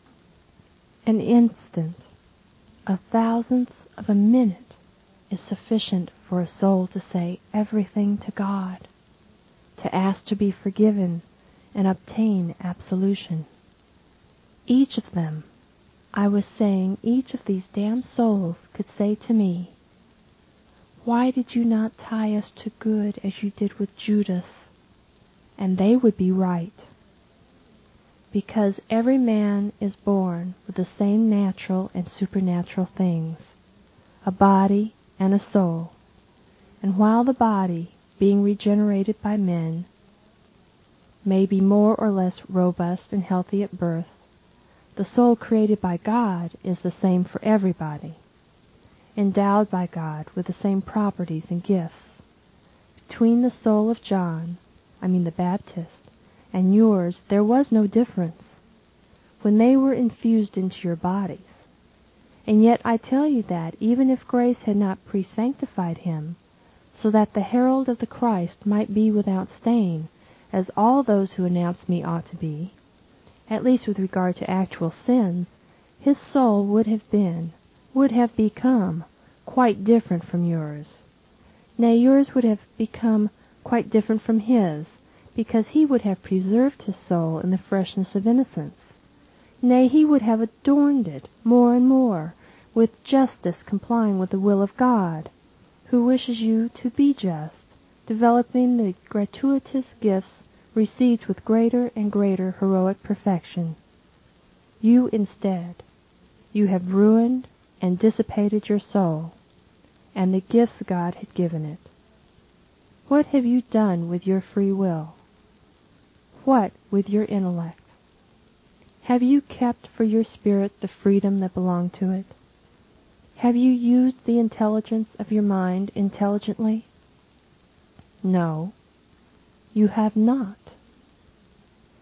An instant, a thousandth of a minute, is sufficient for a soul to say everything to God, to ask to be forgiven and obtain absolution. Each of them, I was saying, each of these damned souls could say to me, why did you not tie us to good as you did with Judas? And they would be right. Because every man is born with the same natural and supernatural things, a body and a soul. And while the body, being regenerated by men, may be more or less robust and healthy at birth, the soul created by God is the same for everybody, endowed by God with the same properties and gifts. Between the soul of John, I mean the Baptist, and yours there was no difference when they were infused into your bodies. And yet I tell you that even if grace had not pre-sanctified him, so that the herald of the Christ might be without stain, as all those who announce me ought to be, at least with regard to actual sins, his soul would have been, would have become, quite different from yours. Nay, yours would have become quite different from his, because he would have preserved his soul in the freshness of innocence. Nay, he would have adorned it more and more, with justice complying with the will of God, who wishes you to be just, developing the gratuitous gifts received with greater and greater heroic perfection. You instead, you have ruined and dissipated your soul, and the gifts God had given it. What have you done with your free will? What with your intellect? Have you kept for your spirit the freedom that belonged to it? Have you used the intelligence of your mind intelligently? No, you have not.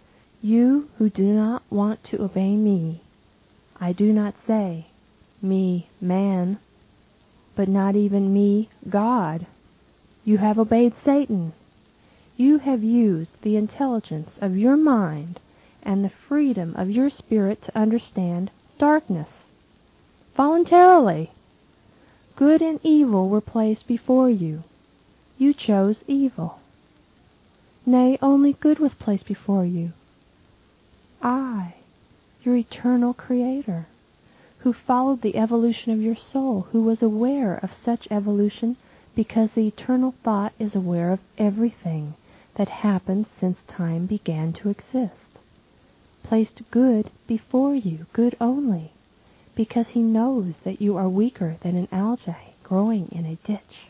You who do not want to obey me, I do not say, me, man, but not even me, God. You have obeyed Satan. You have used the intelligence of your mind and the freedom of your spirit to understand darkness. Voluntarily. Good and evil were placed before you. You chose evil. Nay, only good was placed before you. I, your eternal Creator, who followed the evolution of your soul, who was aware of such evolution because the eternal thought is aware of everything that happened since time began to exist, placed good before you, good only, because he knows that you are weaker than an algae growing in a ditch.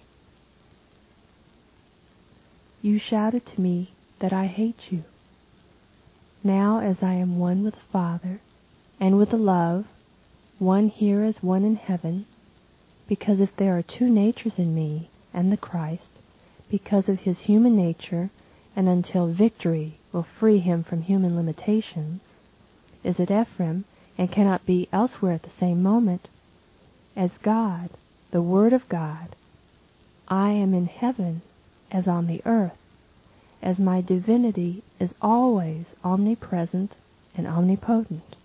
You shouted to me that I hate you. Now, as I am one with the Father, and with the love, one here as one in heaven, because if there are two natures in me and the Christ, because of his human nature, and until victory will free him from human limitations, is at Ephraim, and cannot be elsewhere at the same moment, as God, the Word of God, I am in heaven as on the earth, as my divinity is always omnipresent and omnipotent.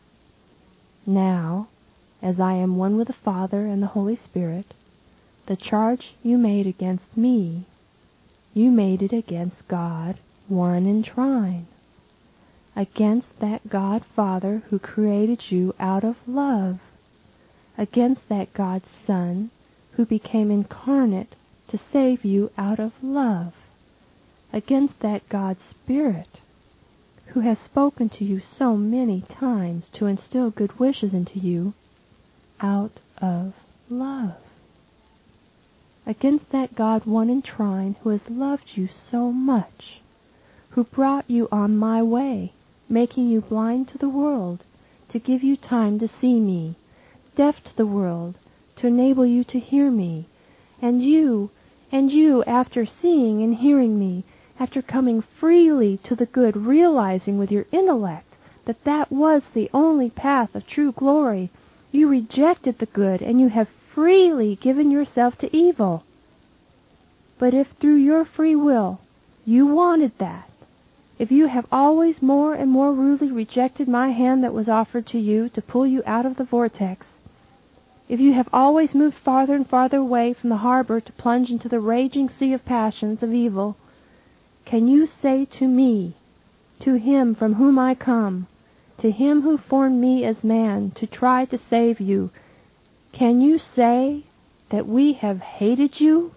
Now, as I am one with the Father and the Holy Spirit, the charge you made against me, you made it against God, one and trine, against that God Father who created you out of love, against that God Son who became incarnate to save you out of love, against that God Spirit who has spoken to you so many times to instill good wishes into you out of love, against that God one and trine who has loved you so much, who brought you on my way, making you blind to the world, to give you time to see me, deaf to the world, to enable you to hear me, and you, and you, after seeing and hearing me, after coming freely to the good, realizing with your intellect that that was the only path of true glory, you rejected the good, and you have freely given yourself to evil. But if through your free will you wanted that, if you have always more and more rudely rejected my hand that was offered to you to pull you out of the vortex, if you have always moved farther and farther away from the harbor to plunge into the raging sea of passions of evil, can you say to me, to him from whom I come, to him who formed me as man to try to save you, can you say that we have hated you?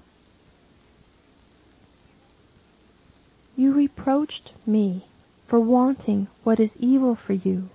You reproached me for wanting what is evil for you.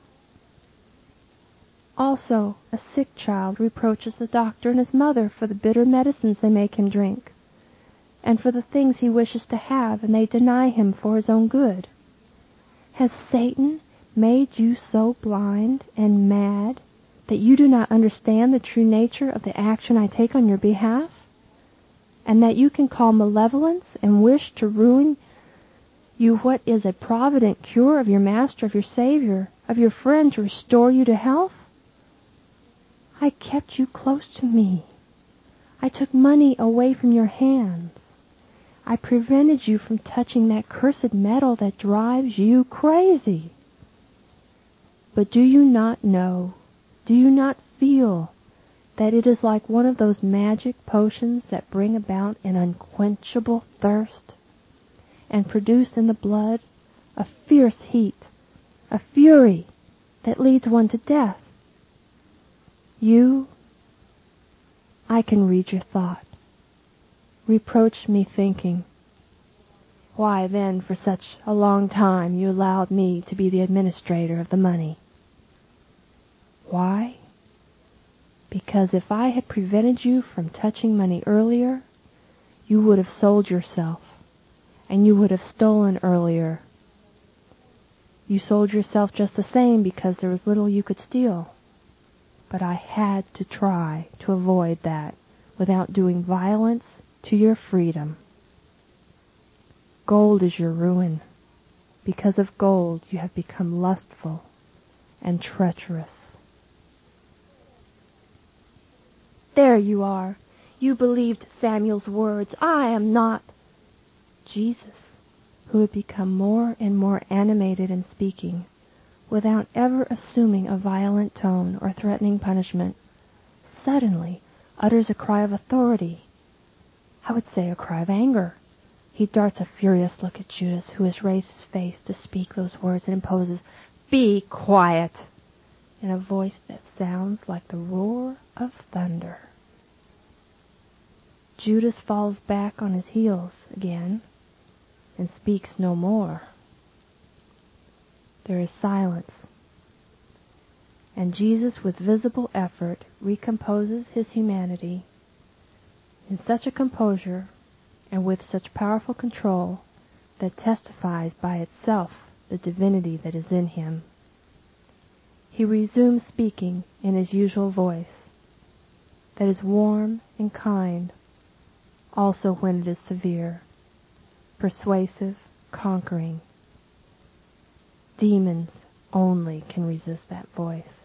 Also, a sick child reproaches the doctor and his mother for the bitter medicines they make him drink, and for the things he wishes to have, and they deny him for his own good. Has Satan made you so blind and mad that you do not understand the true nature of the action I take on your behalf, and that you can call malevolence and wish to ruin you what is a provident cure of your Master, of your Savior, of your friend, to restore you to health? I kept you close to me. I took money away from your hands. I prevented you from touching that cursed metal that drives you crazy. But do you not know, do you not feel that it is like one of those magic potions that bring about an unquenchable thirst and produce in the blood a fierce heat, a fury that leads one to death? You, I can read your thought, reproached me thinking, why then for such a long time you allowed me to be the administrator of the money. Why? Because if I had prevented you from touching money earlier, you would have sold yourself, and you would have stolen earlier. You sold yourself just the same because there was little you could steal. But I had to try to avoid that without doing violence to your freedom. Gold is your ruin, because of gold you have become lustful and treacherous. There you are. You believed Samuel's words. I am not. Jesus, who had become more and more animated in speaking, without ever assuming a violent tone or threatening punishment, suddenly utters a cry of authority. I would say a cry of anger. He darts a furious look at Judas, who has raised his face to speak those words, and imposes, "Be quiet," in a voice that sounds like the roar of thunder. Judas falls back on his heels again and speaks no more. There is silence, and Jesus, with visible effort, recomposes his humanity in such a composure and with such powerful control that testifies by itself the divinity that is in him. He resumes speaking in his usual voice, that is warm and kind, also when it is severe, persuasive, conquering. Demons only can resist that voice.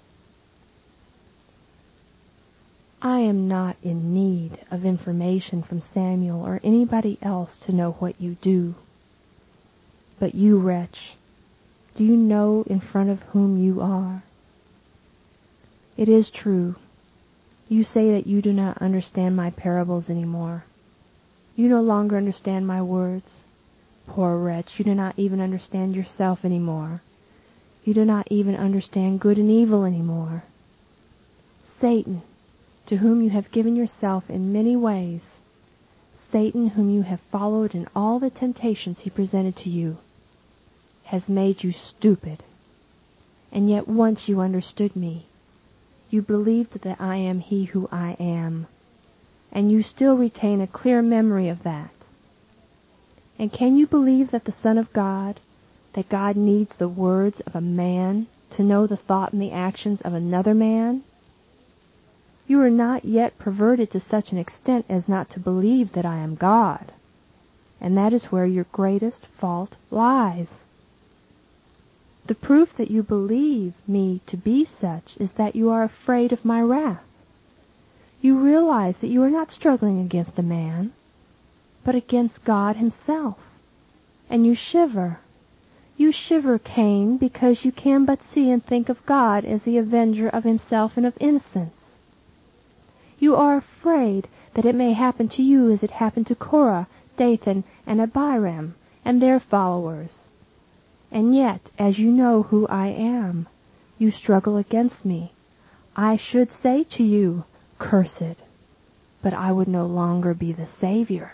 I am not in need of information from Samuel or anybody else to know what you do. But you, wretch, do you know in front of whom you are? It is true. You say that you do not understand my parables anymore. You no longer understand my words. Poor wretch, you do not even understand yourself anymore. You do not even understand good and evil anymore. Satan, to whom you have given yourself in many ways, Satan, whom you have followed in all the temptations he presented to you, has made you stupid. And yet once you understood me. You believed that I am he who I am, and you still retain a clear memory of that. And can you believe that the Son of God, that God needs the words of a man to know the thought and the actions of another man? You are not yet perverted to such an extent as not to believe that I am God, and that is where your greatest fault lies. The proof that you believe me to be such is that you are afraid of my wrath. You realize that you are not struggling against a man, but against God himself, and you shiver. You shiver, Cain, because you can but see and think of God as the avenger of himself and of innocence. You are afraid that it may happen to you as it happened to Korah, Dathan, and Abiram, and their followers. And yet, as you know who I am, you struggle against me. I should say to you, "Cursed," but I would no longer be the Savior.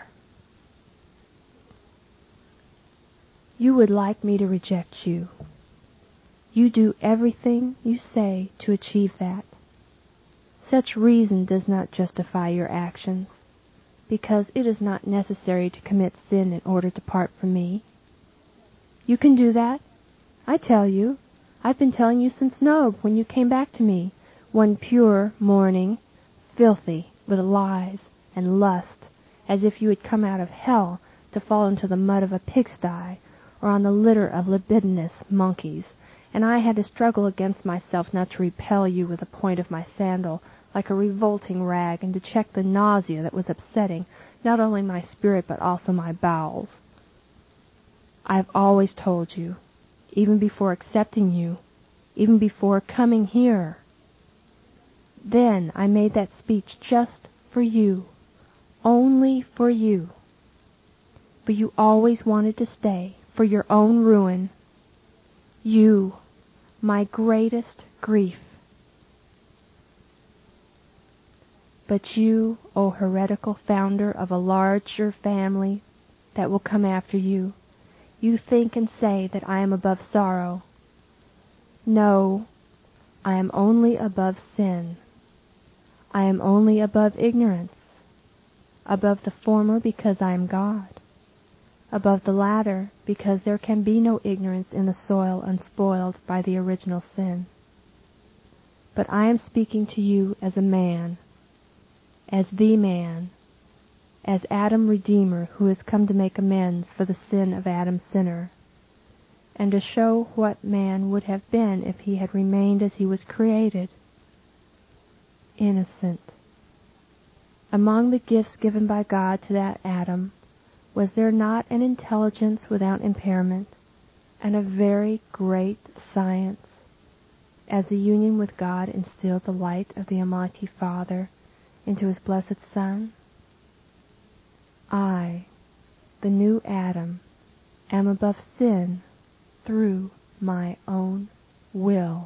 You would like me to reject you. You do everything you say to achieve that. Such reason does not justify your actions, because it is not necessary to commit sin in order to part from me. You can do that. I tell you. I've been telling you since Nob, when you came back to me, one pure morning, filthy with lies and lust, as if you had come out of hell to fall into the mud of a pigsty, or on the litter of libidinous monkeys, and I had to struggle against myself not to repel you with the point of my sandal, like a revolting rag, and to check the nausea that was upsetting not only my spirit but also my bowels. I have always told you, even before accepting you, even before coming here. Then I made that speech just for you, only for you. But you always wanted to stay, for your own ruin. You, my greatest grief. But you, O heretical founder of a larger family that will come after you, you think and say that I am above sorrow. No, I am only above sin. I am only above ignorance. Above the former because I am God. Above the latter because there can be no ignorance in the soil unspoiled by the original sin. But I am speaking to you as a man, as the man, as Adam Redeemer who has come to make amends for the sin of Adam Sinner, and to show what man would have been if he had remained as he was created, innocent. Among the gifts given by God to that Adam, was there not an intelligence without impairment, and a very great science, as the union with God instilled the light of the Almighty Father into His blessed Son? I, the new Adam, am above sin through my own will.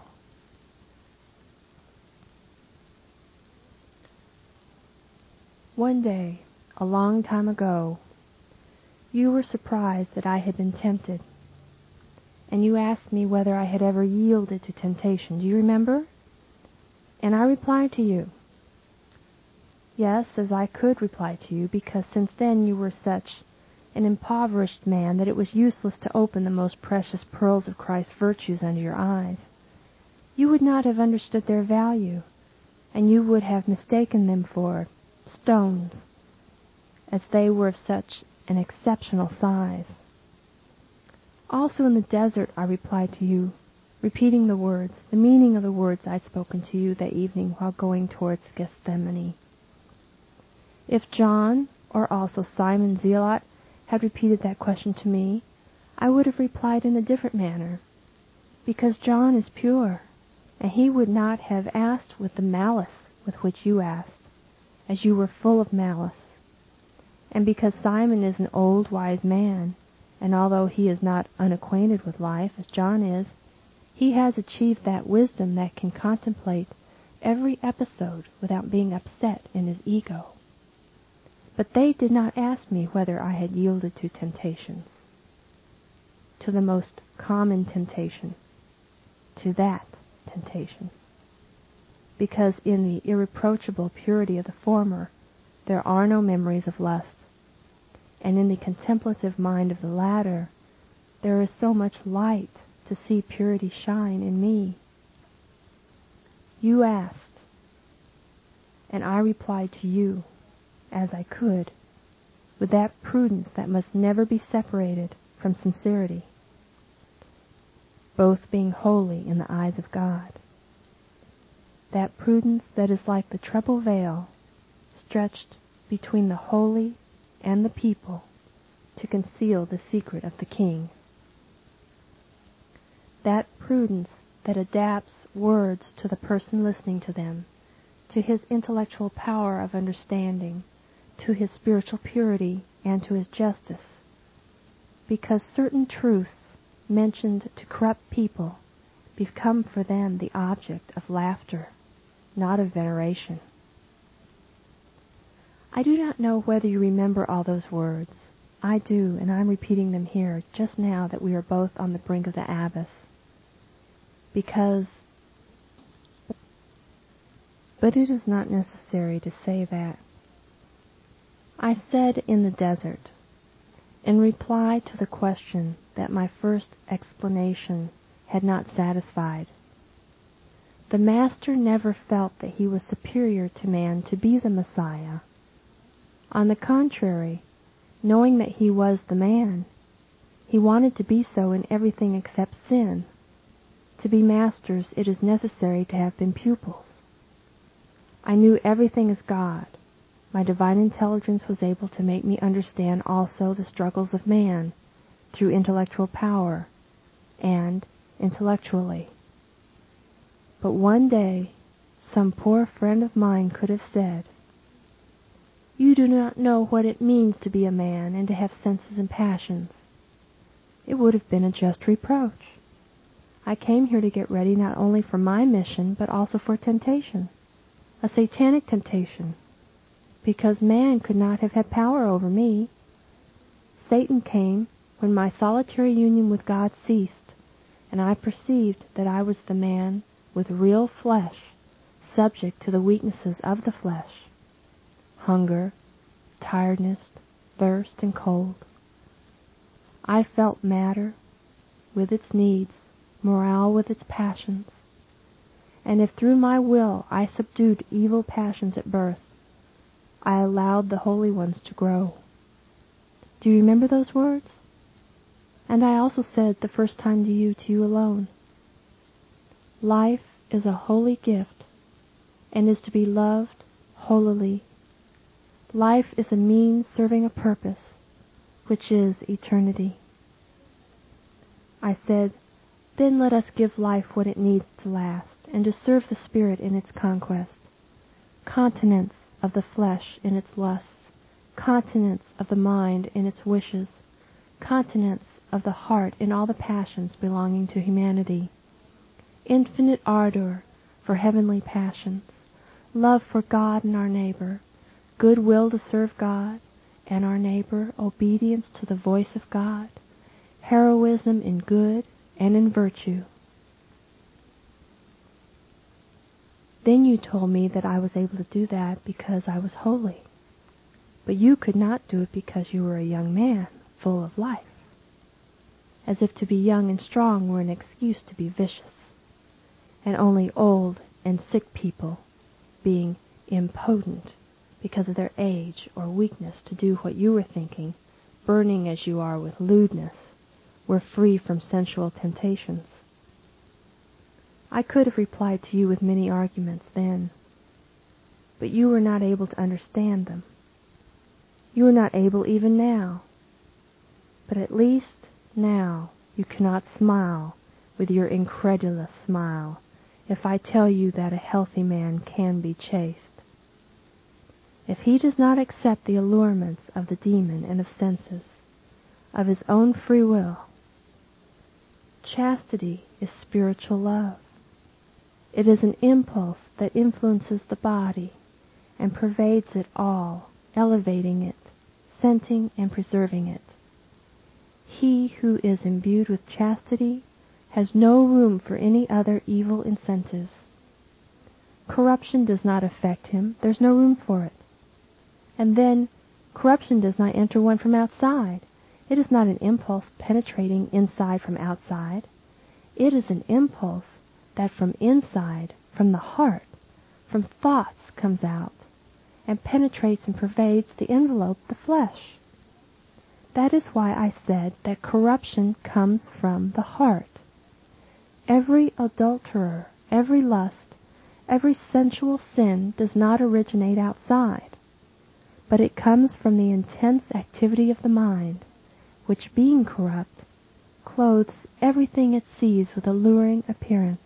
One day, a long time ago, you were surprised that I had been tempted, and you asked me whether I had ever yielded to temptation. Do you remember? And I replied to you, yes, as I could reply to you, because since then you were such an impoverished man that it was useless to open the most precious pearls of Christ's virtues under your eyes. You would not have understood their value, and you would have mistaken them for stones, as they were of such an exceptional size. Also in the desert I replied to you, repeating the words, the meaning of the words I had spoken to you that evening while going towards Gethsemane. If John, or also Simon Zealot, had repeated that question to me, I would have replied in a different manner, because John is pure, and he would not have asked with the malice with which you asked, as you were full of malice. And because Simon is an old, wise man, and although he is not unacquainted with life, as John is, he has achieved that wisdom that can contemplate every episode without being upset in his ego. But they did not ask me whether I had yielded to temptations, to the most common temptation, to that temptation, because in the irreproachable purity of the former there are no memories of lust, and in the contemplative mind of the latter there is so much light to see purity shine in me. You asked, and I replied to you, as I could, with that prudence that must never be separated from sincerity, both being holy in the eyes of God. That prudence that is like the treble veil stretched between the holy and the people to conceal the secret of the King. That prudence that adapts words to the person listening to them, to his intellectual power of understanding, to his spiritual purity, and to his justice, because certain truths mentioned to corrupt people become for them the object of laughter, not of veneration. I do not know whether you remember all those words. I do, and I am repeating them here, just now that we are both on the brink of the abyss. Because, but it is not necessary to say that. I said in the desert, in reply to the question that my first explanation had not satisfied, the Master never felt that he was superior to man to be the Messiah. On the contrary, knowing that he was the man, he wanted to be so in everything except sin. To be masters, it is necessary to have been pupils. I knew everything as God. My divine intelligence was able to make me understand also the struggles of man through intellectual power and intellectually. But one day, some poor friend of mine could have said, "You do not know what it means to be a man and to have senses and passions." It would have been a just reproach. I came here to get ready not only for my mission, but also for temptation, a satanic temptation, because man could not have had power over me. Satan came when my solitary union with God ceased, and I perceived that I was the man with real flesh, subject to the weaknesses of the flesh, hunger, tiredness, thirst, and cold. I felt matter with its needs, morale with its passions, and if through my will I subdued evil passions at birth, I allowed the holy ones to grow. Do you remember those words? And I also said the first time to you, to you alone, life is a holy gift and is to be loved holily. Life is a means serving a purpose, which is eternity. I said, then let us give life what it needs to last, and to serve the spirit in its conquest. Continence of the flesh in its lusts, continence of the mind in its wishes, continence of the heart in all the passions belonging to humanity, infinite ardor for heavenly passions, love for God and our neighbor, good will to serve God and our neighbor, obedience to the voice of God, heroism in good and in virtue. Then you told me that I was able to do that because I was holy. But you could not do it because you were a young man, full of life. As if to be young and strong were an excuse to be vicious, and only old and sick people, being impotent because of their age or weakness to do what you were thinking, burning as you are with lewdness, were free from sensual temptations. I could have replied to you with many arguments then, but you were not able to understand them. You are not able even now, but at least now you cannot smile with your incredulous smile if I tell you that a healthy man can be chaste. If he does not accept the allurements of the demon and of senses, of his own free will, chastity is spiritual love. It is an impulse that influences the body and pervades it all, elevating it, scenting and preserving it. He who is imbued with chastity has no room for any other evil incentives. Corruption does not affect him. There's no room for it. And then, corruption does not enter one from outside. It is not an impulse penetrating inside from outside. It is an impulse that from inside, from the heart, from thoughts comes out, and penetrates and pervades the envelope, the flesh. That is why I said that corruption comes from the heart. Every adulterer, every lust, every sensual sin does not originate outside, but it comes from the intense activity of the mind, which, being corrupt, clothes everything it sees with alluring appearance.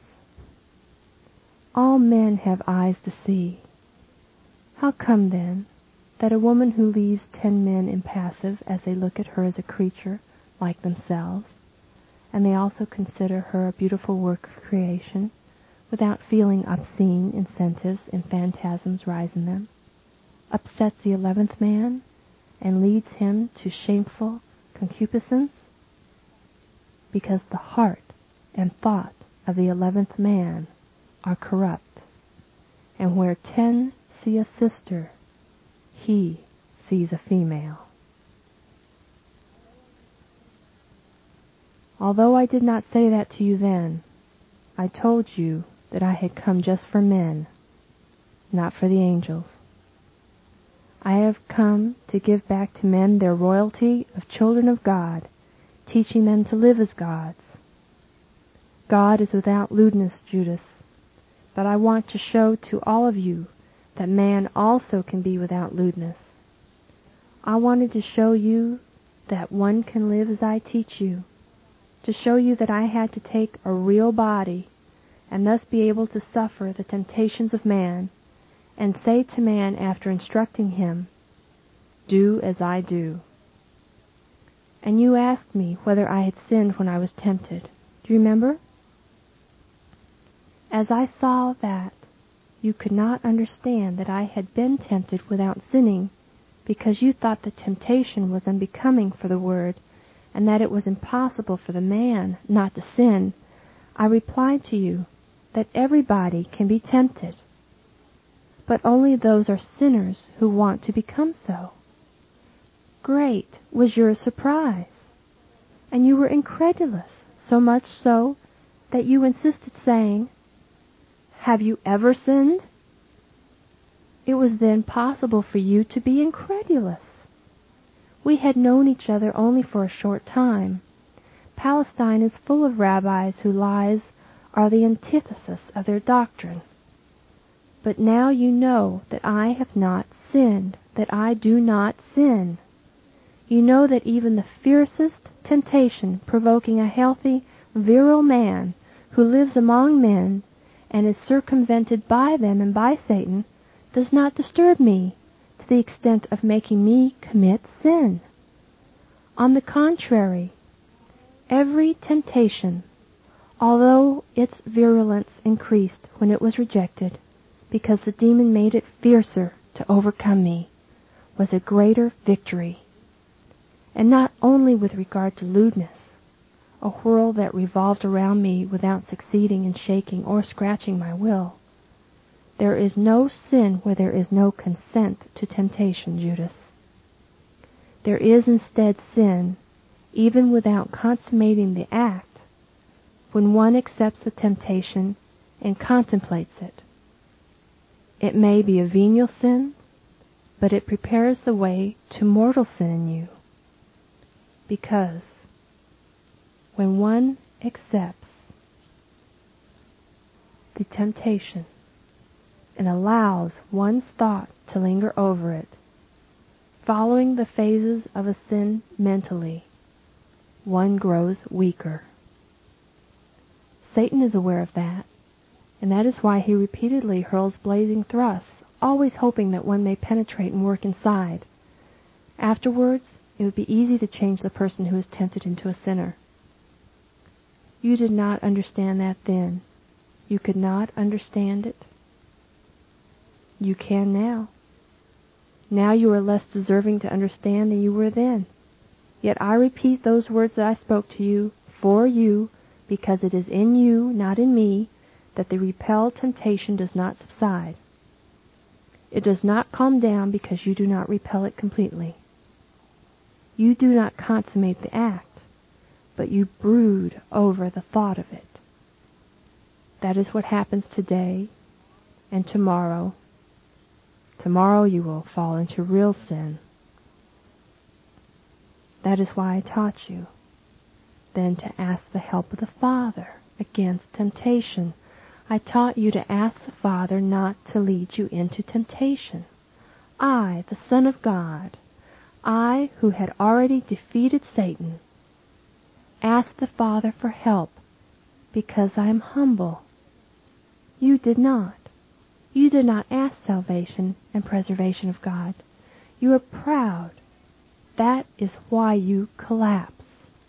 All men have eyes to see. How come, then, that a woman who leaves ten men impassive as they look at her as a creature like themselves, and they also consider her a beautiful work of creation, without feeling obscene incentives and phantasms rise in them, upsets the eleventh man and leads him to shameful concupiscence? Because the heart and thought of the eleventh man are corrupt, and where ten see a sister, he sees a female. Although I did not say that to you then, I told you that I had come just for men, not for the angels. I have come to give back to men their royalty of children of God, teaching them to live as gods. God is without lewdness, Judas, but I want to show to all of you that man also can be without lewdness. I wanted to show you that one can live as I teach you, to show you that I had to take a real body and thus be able to suffer the temptations of man, and say to man after instructing him, "Do as I do." And you asked me whether I had sinned when I was tempted. Do you remember? As I saw that you could not understand that I had been tempted without sinning, because you thought the temptation was unbecoming for the word, and that it was impossible for the man not to sin, I replied to you that everybody can be tempted, but only those are sinners who want to become so. Great was your surprise, and you were incredulous, so much so that you insisted, saying, "Have you ever sinned?" It was then possible for you to be incredulous. We had known each other only for a short time, Palestine is full of rabbis whose lies are the antithesis of their doctrine. But now you know that I have not sinned, that I do not sin. You know that even the fiercest temptation provoking a healthy, virile man who lives among men and is circumvented by them and by Satan does not disturb me to the extent of making me commit sin. On the contrary, every temptation, although its virulence increased when it was rejected, because the demon made it fiercer to overcome me, was a greater victory. And not only with regard to lewdness, a whirl that revolved around me without succeeding in shaking or scratching my will. There is no sin where there is no consent to temptation, Judas. There is instead sin, even without consummating the act, when one accepts the temptation and contemplates it. It may be a venial sin, but it prepares the way to mortal sin in you. Because when one accepts the temptation and allows one's thought to linger over it, following the phases of a sin mentally, one grows weaker. Satan is aware of that, and that is why he repeatedly hurls blazing thrusts, always hoping that one may penetrate and work inside. Afterwards, it would be easy to change the person who is tempted into a sinner. You did not understand that then. You could not understand it. You can now. Now you are less deserving to understand than you were then. Yet I repeat those words that I spoke to you, for you, because it is in you, not in me, that the repelled temptation does not subside. It does not calm down because you do not repel it completely. You do not consummate the act, but you brood over the thought of it. That is what happens today and tomorrow. Tomorrow you will fall into real sin. That is why I taught you then to ask the help of the Father against temptation. I taught you to ask the Father not to lead you into temptation. I, the Son of God, I, who had already defeated Satan, asked the Father for help because I am humble. You did not. You did not ask salvation and preservation of God. You are proud. That is why you collapse.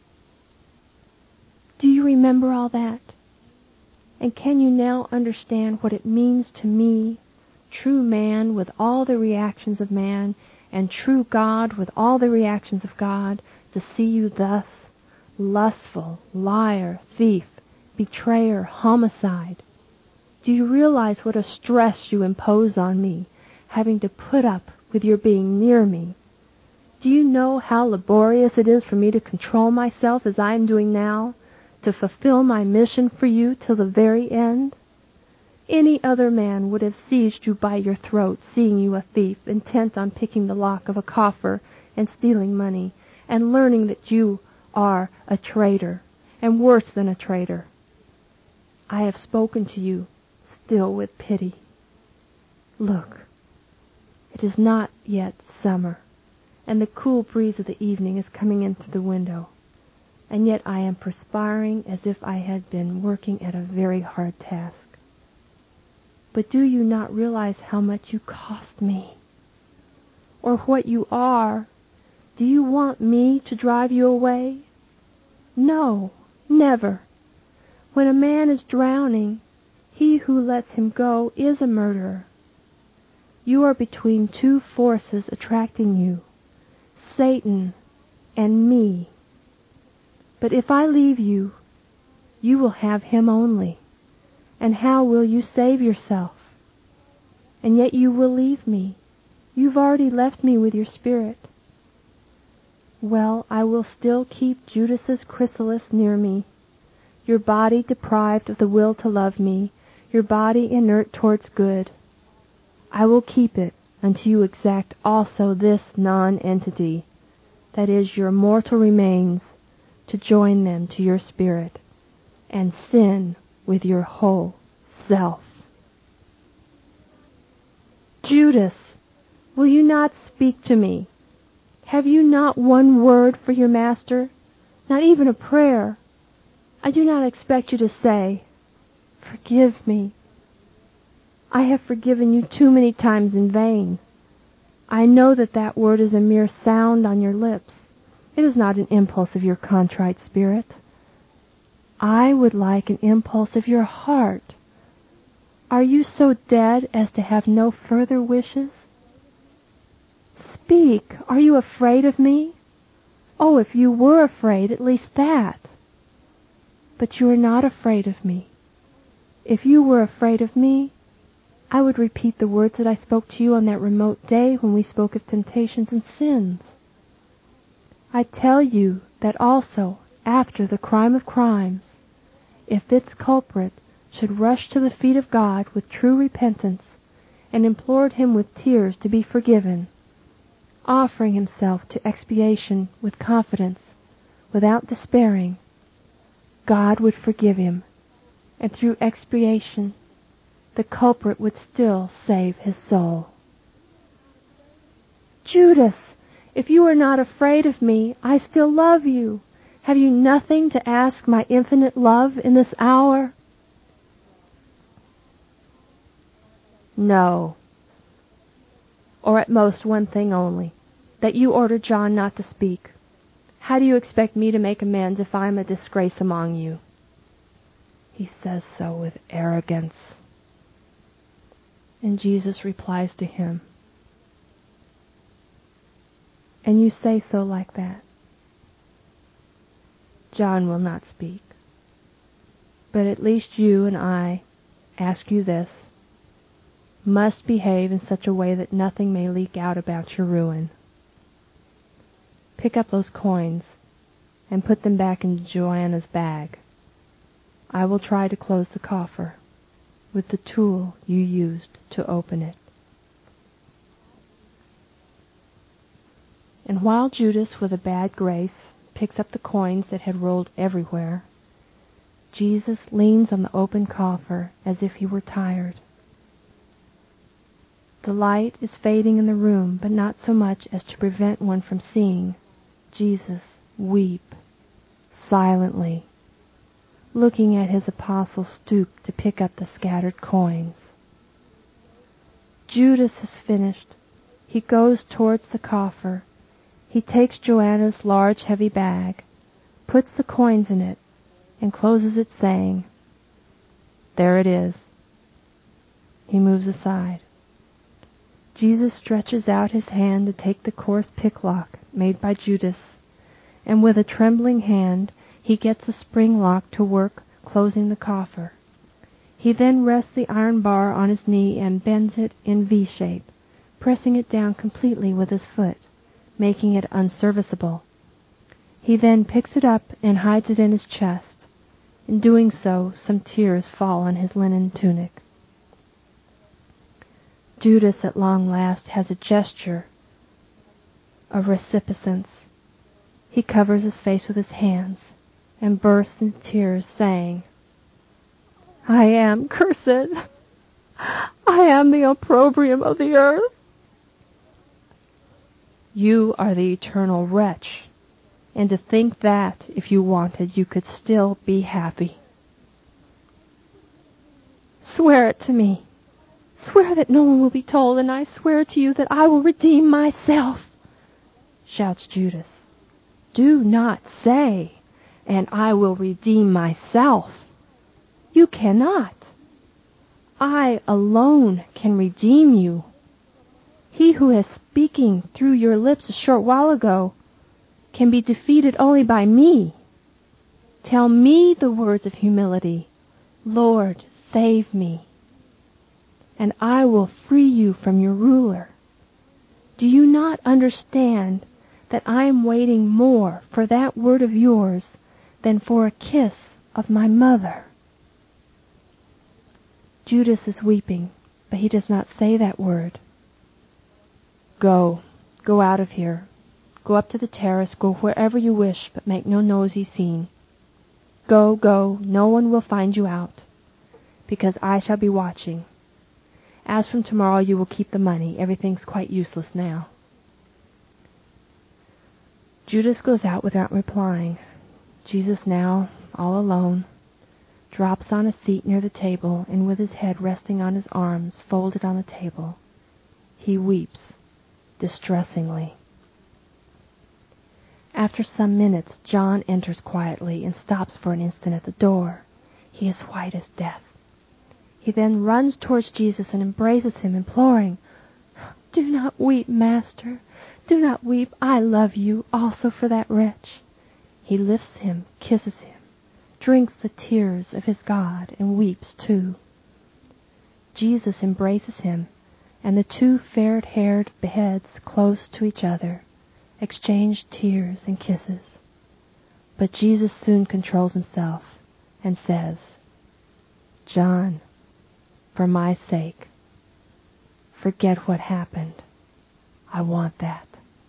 Do you remember all that? And can you now understand what it means to me, true man with all the reactions of man, and true God with all the reactions of God, to see you thus, lustful, liar, thief, betrayer, homicide? Do you realize what a stress you impose on me, having to put up with your being near me? Do you know how laborious it is for me to control myself as I am doing now, to fulfill my mission for you till the very end? Any other man would have seized you by your throat, seeing you a thief, intent on picking the lock of a coffer and stealing money, and learning that you are a traitor, and worse than a traitor. I have spoken to you still with pity. Look, it is not yet summer, and the cool breeze of the evening is coming into the window, and yet I am perspiring as if I had been working at a very hard task. But do you not realize how much you cost me? Or what you are? Do you want me to drive you away? No, never. When a man is drowning, he who lets him go is a murderer. You are between two forces attracting you, Satan and me. But if I leave you, you will have him only. And how will you save yourself? And yet you will leave me. You've already left me with your spirit. Well, I will still keep Judas's chrysalis near me, your body deprived of the will to love me, your body inert towards good. I will keep it until you exact also this non-entity, that is, your mortal remains, to join them to your spirit and sin with your whole self. Judas, will you not speak to me? Have you not one word for your master? Not even a prayer? I do not expect you to say, "Forgive me." I have forgiven you too many times in vain. I know that that word is a mere sound on your lips. It is not an impulse of your contrite spirit. I would like an impulse of your heart. Are you so dead as to have no further wishes? Speak. Are you afraid of me? Oh, if you were afraid, at least that. But you are not afraid of me. If you were afraid of me, I would repeat the words that I spoke to you on that remote day when we spoke of temptations and sins. I tell you that also, after the crime of crimes, if its culprit should rush to the feet of God with true repentance and implored him with tears to be forgiven, offering himself to expiation with confidence, without despairing, God would forgive him, and through expiation the culprit would still save his soul. Judas, if you are not afraid of me, I still love you. Have you nothing to ask my infinite love in this hour? No. Or at most one thing only, that you order John not to speak. How do you expect me to make amends if I am a disgrace among you? He says so with arrogance. And Jesus replies to him, and you say so like that. John will not speak. But at least you and I ask you this, must behave in such a way that nothing may leak out about your ruin. Pick up those coins and put them back in Joanna's bag. I will try to close the coffer with the tool you used to open it. And while Judas, with a bad grace, picks up the coins that had rolled everywhere, Jesus leans on the open coffer as if he were tired. The light is fading in the room, but not so much as to prevent one from seeing Jesus weep silently, looking at his apostle stoop to pick up the scattered coins. Judas has finished. He goes towards the coffer. He takes Joanna's large heavy bag, puts the coins in it, and closes it, saying, "There it is." He moves aside. Jesus stretches out his hand to take the coarse picklock made by Judas, and with a trembling hand he gets the spring lock to work, closing the coffer. He then rests the iron bar on his knee and bends it in V shape, pressing it down completely with his foot, making it unserviceable. He then picks it up and hides it in his chest. In doing so, some tears fall on his linen tunic. Judas at long last has a gesture of recipiscence. He covers his face with his hands and bursts into tears, saying, "I am cursed. I am the opprobrium of the earth." You are the eternal wretch, and to think that, if you wanted, you could still be happy. Swear it to me. Swear that no one will be told, and I swear to you that I will redeem myself, shouts Judas. Do not say, "and I will redeem myself." You cannot. I alone can redeem you. He who is speaking through your lips a short while ago can be defeated only by me. Tell me the words of humility, "Lord, save me," and I will free you from your ruler. Do you not understand that I am waiting more for that word of yours than for a kiss of my mother? Judas is weeping, but he does not say that word. Go, go out of here. Go up to the terrace, go wherever you wish, but make no nosy scene. Go, go, no one will find you out, because I shall be watching. As from tomorrow you will keep the money. Everything's quite useless now. Judas goes out without replying. Jesus, now all alone, drops on a seat near the table, and with his head resting on his arms folded on the table, he weeps distressingly. After some minutes, John enters quietly and stops for an instant at the door. He is white as death. He then runs towards Jesus and embraces him, imploring, "Do not weep, Master. Do not weep. I love you also for that wretch." He lifts him, kisses him, drinks the tears of his God, and weeps too. Jesus embraces him, and the two fair-haired heads close to each other exchange tears and kisses. But Jesus soon controls himself and says, "John, for my sake, forget what happened. I want that."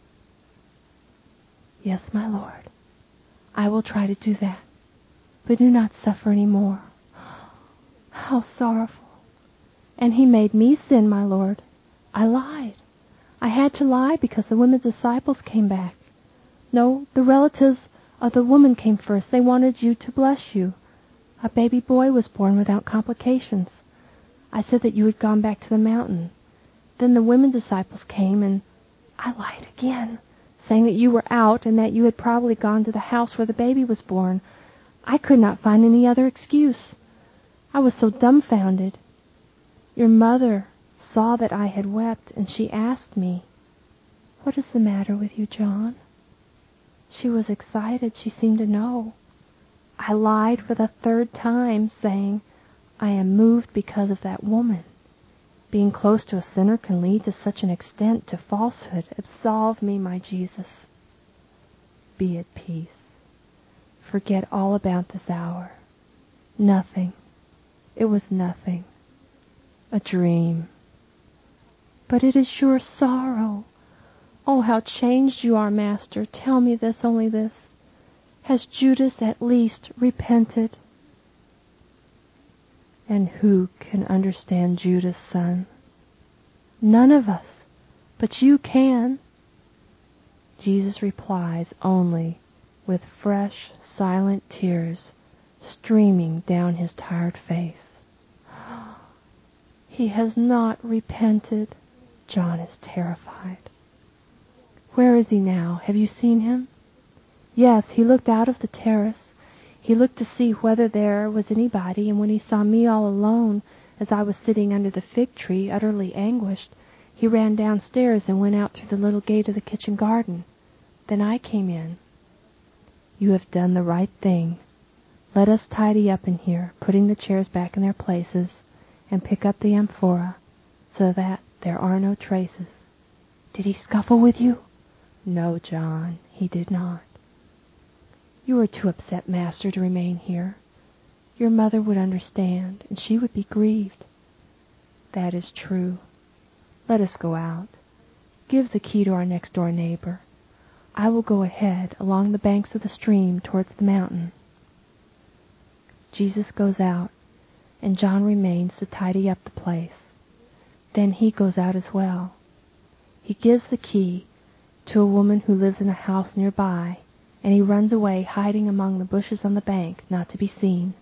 "Yes, my Lord, I will try to do that, but do not suffer any more." How sorrowful! And he made me sin, my Lord. I lied. I had to lie because the women's disciples came back. No, the relatives of the woman came first. They wanted you to bless you. A baby boy was born without complications. I said that you had gone back to the mountain. Then the women disciples came, and I lied again, saying that you were out and that you had probably gone to the house where the baby was born. I could not find any other excuse. I was so dumbfounded. Your mother saw that I had wept, and she asked me, "What is the matter with you, John?" She was excited. She seemed to know. I lied for the third time, saying, "I am moved because of that woman. Being close to a sinner can lead to such an extent to falsehood. Absolve me, my Jesus. Be at peace. Forget all about this hour. Nothing. It was nothing. A dream. But it is your sorrow. Oh, how changed you are, Master. Tell me this, only this. Has Judas at least repented?" And who can understand Judas, son? None of us, but you can. Jesus replies only with fresh, silent tears streaming down his tired face. He has not repented. John is terrified. Where is he now? Have you seen him? Yes, he looked out of the terrace. He looked to see whether there was anybody, and when he saw me all alone, as I was sitting under the fig tree, utterly anguished, he ran downstairs and went out through the little gate of the kitchen garden. Then I came in. You have done the right thing. Let us tidy up in here, putting the chairs back in their places, and pick up the amphora, so that there are no traces. Did he scuffle with you? No, John, he did not. You are too upset, Master, to remain here. Your mother would understand, and she would be grieved. That is true. Let us go out. Give the key to our next-door neighbor. I will go ahead along the banks of the stream towards the mountain. Jesus goes out, and John remains to tidy up the place. Then he goes out as well. He gives the key to a woman who lives in a house nearby, and he runs away, hiding among the bushes on the bank, not to be seen.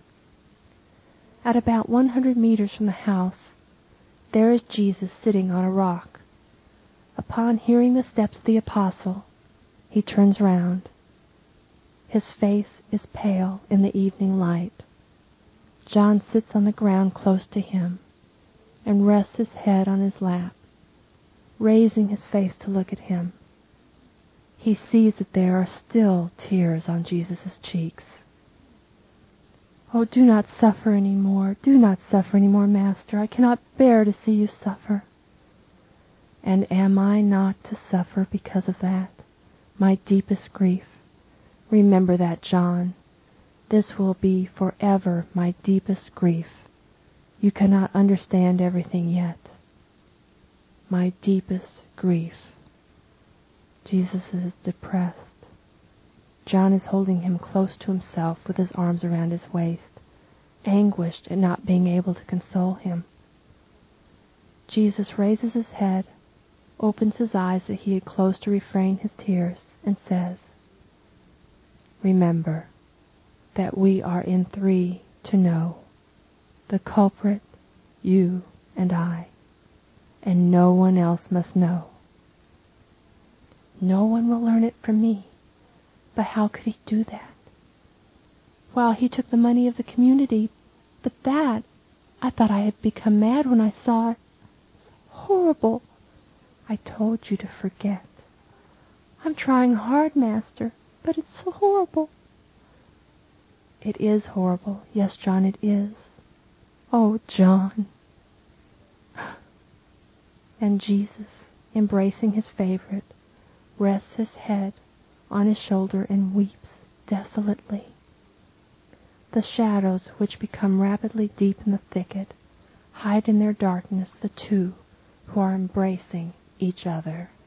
At about one hundred meters from the house, there is Jesus sitting on a rock. Upon hearing the steps of the apostle, he turns round. His face is pale in the evening light. John sits on the ground close to him and rests his head on his lap, raising his face to look at him. He sees that there are still tears on Jesus' cheeks. "Oh, do not suffer any more. Do not suffer any more, Master. I cannot bear to see you suffer." And am I not to suffer because of that? My deepest grief. Remember that, John. This will be forever my deepest grief. You cannot understand everything yet. My deepest grief. Jesus is depressed. John is holding him close to himself with his arms around his waist, anguished at not being able to console him. Jesus raises his head, opens his eyes that he had closed to refrain his tears, and says, "Remember that we are in three to know, the culprit, you, and I, and no one else must know. No one will learn it from me, but how could he do that? Well, he took the money of the community, but that, I thought I had become mad when I saw it. It's horrible. I told you to forget. I'm trying hard, Master, but it's so horrible." "It is horrible. Yes, John, it is. Oh, John." And Jesus, embracing his favorite, rests his head on his shoulder and weeps desolately. The shadows, which become rapidly deep in the thicket, hide in their darkness the two who are embracing each other.